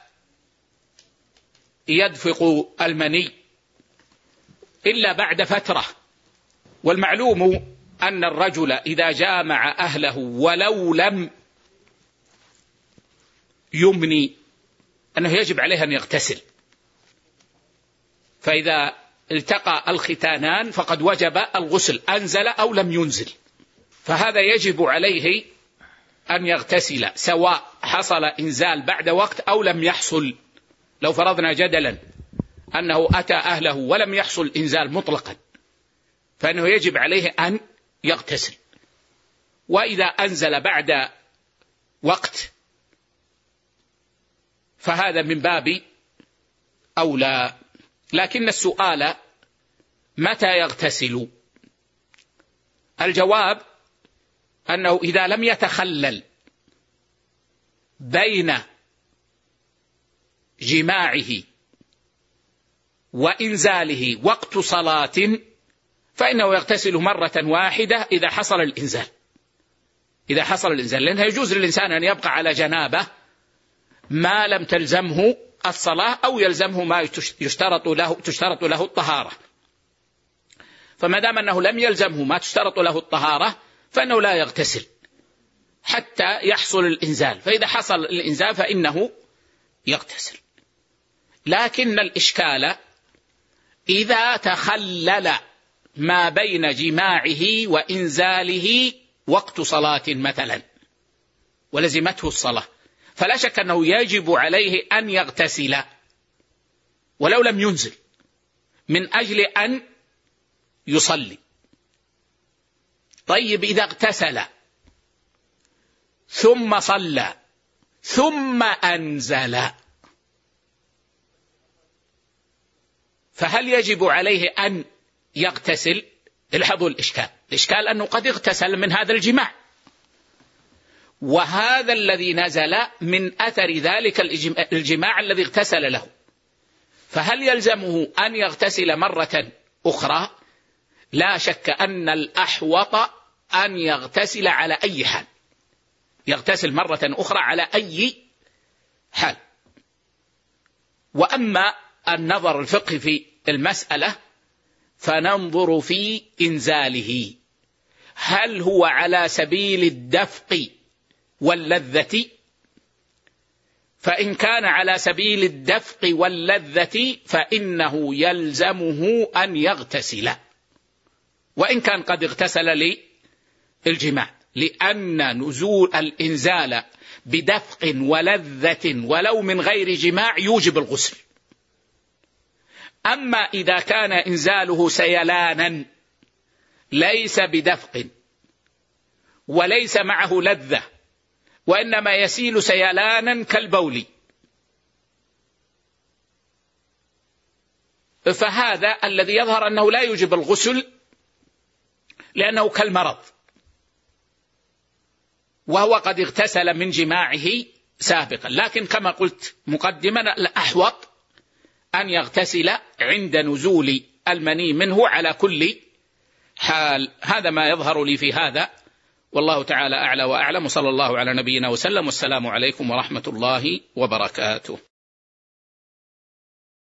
يدفق المني إلا بعد فترة، والمعلوم أن الرجل إذا جامع أهله ولو لم يمني أنه يجب عليه أن يغتسل، فإذا التقى الختانان فقد وجب الغسل أنزل أو لم ينزل، فهذا يجب عليه أن يغتسل سواء حصل إنزال بعد وقت أو لم يحصل، لو فرضنا جدلا أنه أتى أهله ولم يحصل إنزال مطلقا فإنه يجب عليه أن يغتسل، وإذا أنزل بعد وقت فهذا من باب أولى. لكن السؤال متى يغتسل؟ الجواب أنه إذا لم يتخلل بين جماعه وإنزاله وقت صلاة فإنه يغتسل مرة واحدة إذا حصل الإنزال. إذا حصل الإنزال، لأنه يجوز للإنسان أن يبقى على جنابه ما لم تلزمه الصلاة أو يلزمه ما يشترط له تشترط له الطهارة. فما دام أنه لم يلزمه ما تشترط له الطهارة فإنه لا يغتسل حتى يحصل الإنزال، فإذا حصل الإنزال فإنه يغتسل. لكن الإشكال إذا تخلل ما بين جماعه وإنزاله وقت صلاة مثلا ولزمته الصلاة، فلا شك أنه يجب عليه أن يغتسل ولو لم ينزل من أجل أن يصلي. طيب إذا اغتسل ثم صلى ثم أنزل فهل يجب عليه أن يغتسل؟ الحظوا الإشكال. الإشكال أنه قد اغتسل من هذا الجماع، وهذا الذي نزل من أثر ذلك الجماع الذي اغتسل له، فهل يلزمه أن يغتسل مرة أخرى؟ لا شك أن الأحوط أن يغتسل على أي حال، يغتسل مرة أخرى على أي حال. وأما النظر الفقهي في المسألة فننظر في إنزاله، هل هو على سبيل الدفق واللذة؟ فإن كان على سبيل الدفق واللذة فإنه يلزمه أن يغتسل، وإن كان قد اغتسل للجماع، لأن نزول الإنزال بدفق ولذة ولو من غير جماع يوجب الغسل. أما إذا كان إنزاله سيلانا ليس بدفق وليس معه لذة وإنما يسيل سيلانا كالبول، فهذا الذي يظهر أنه لا يوجب الغسل لأنه كالمرض، وهو قد اغتسل من جماعه سابقا. لكن كما قلت مقدما الأحوط أن يغتسل عند نزول المني منه على كل حال. هذا ما يظهر لي في هذا، والله تعالى أعلى وأعلم، وصلى الله على نبينا وسلم، والسلام عليكم ورحمة الله وبركاته.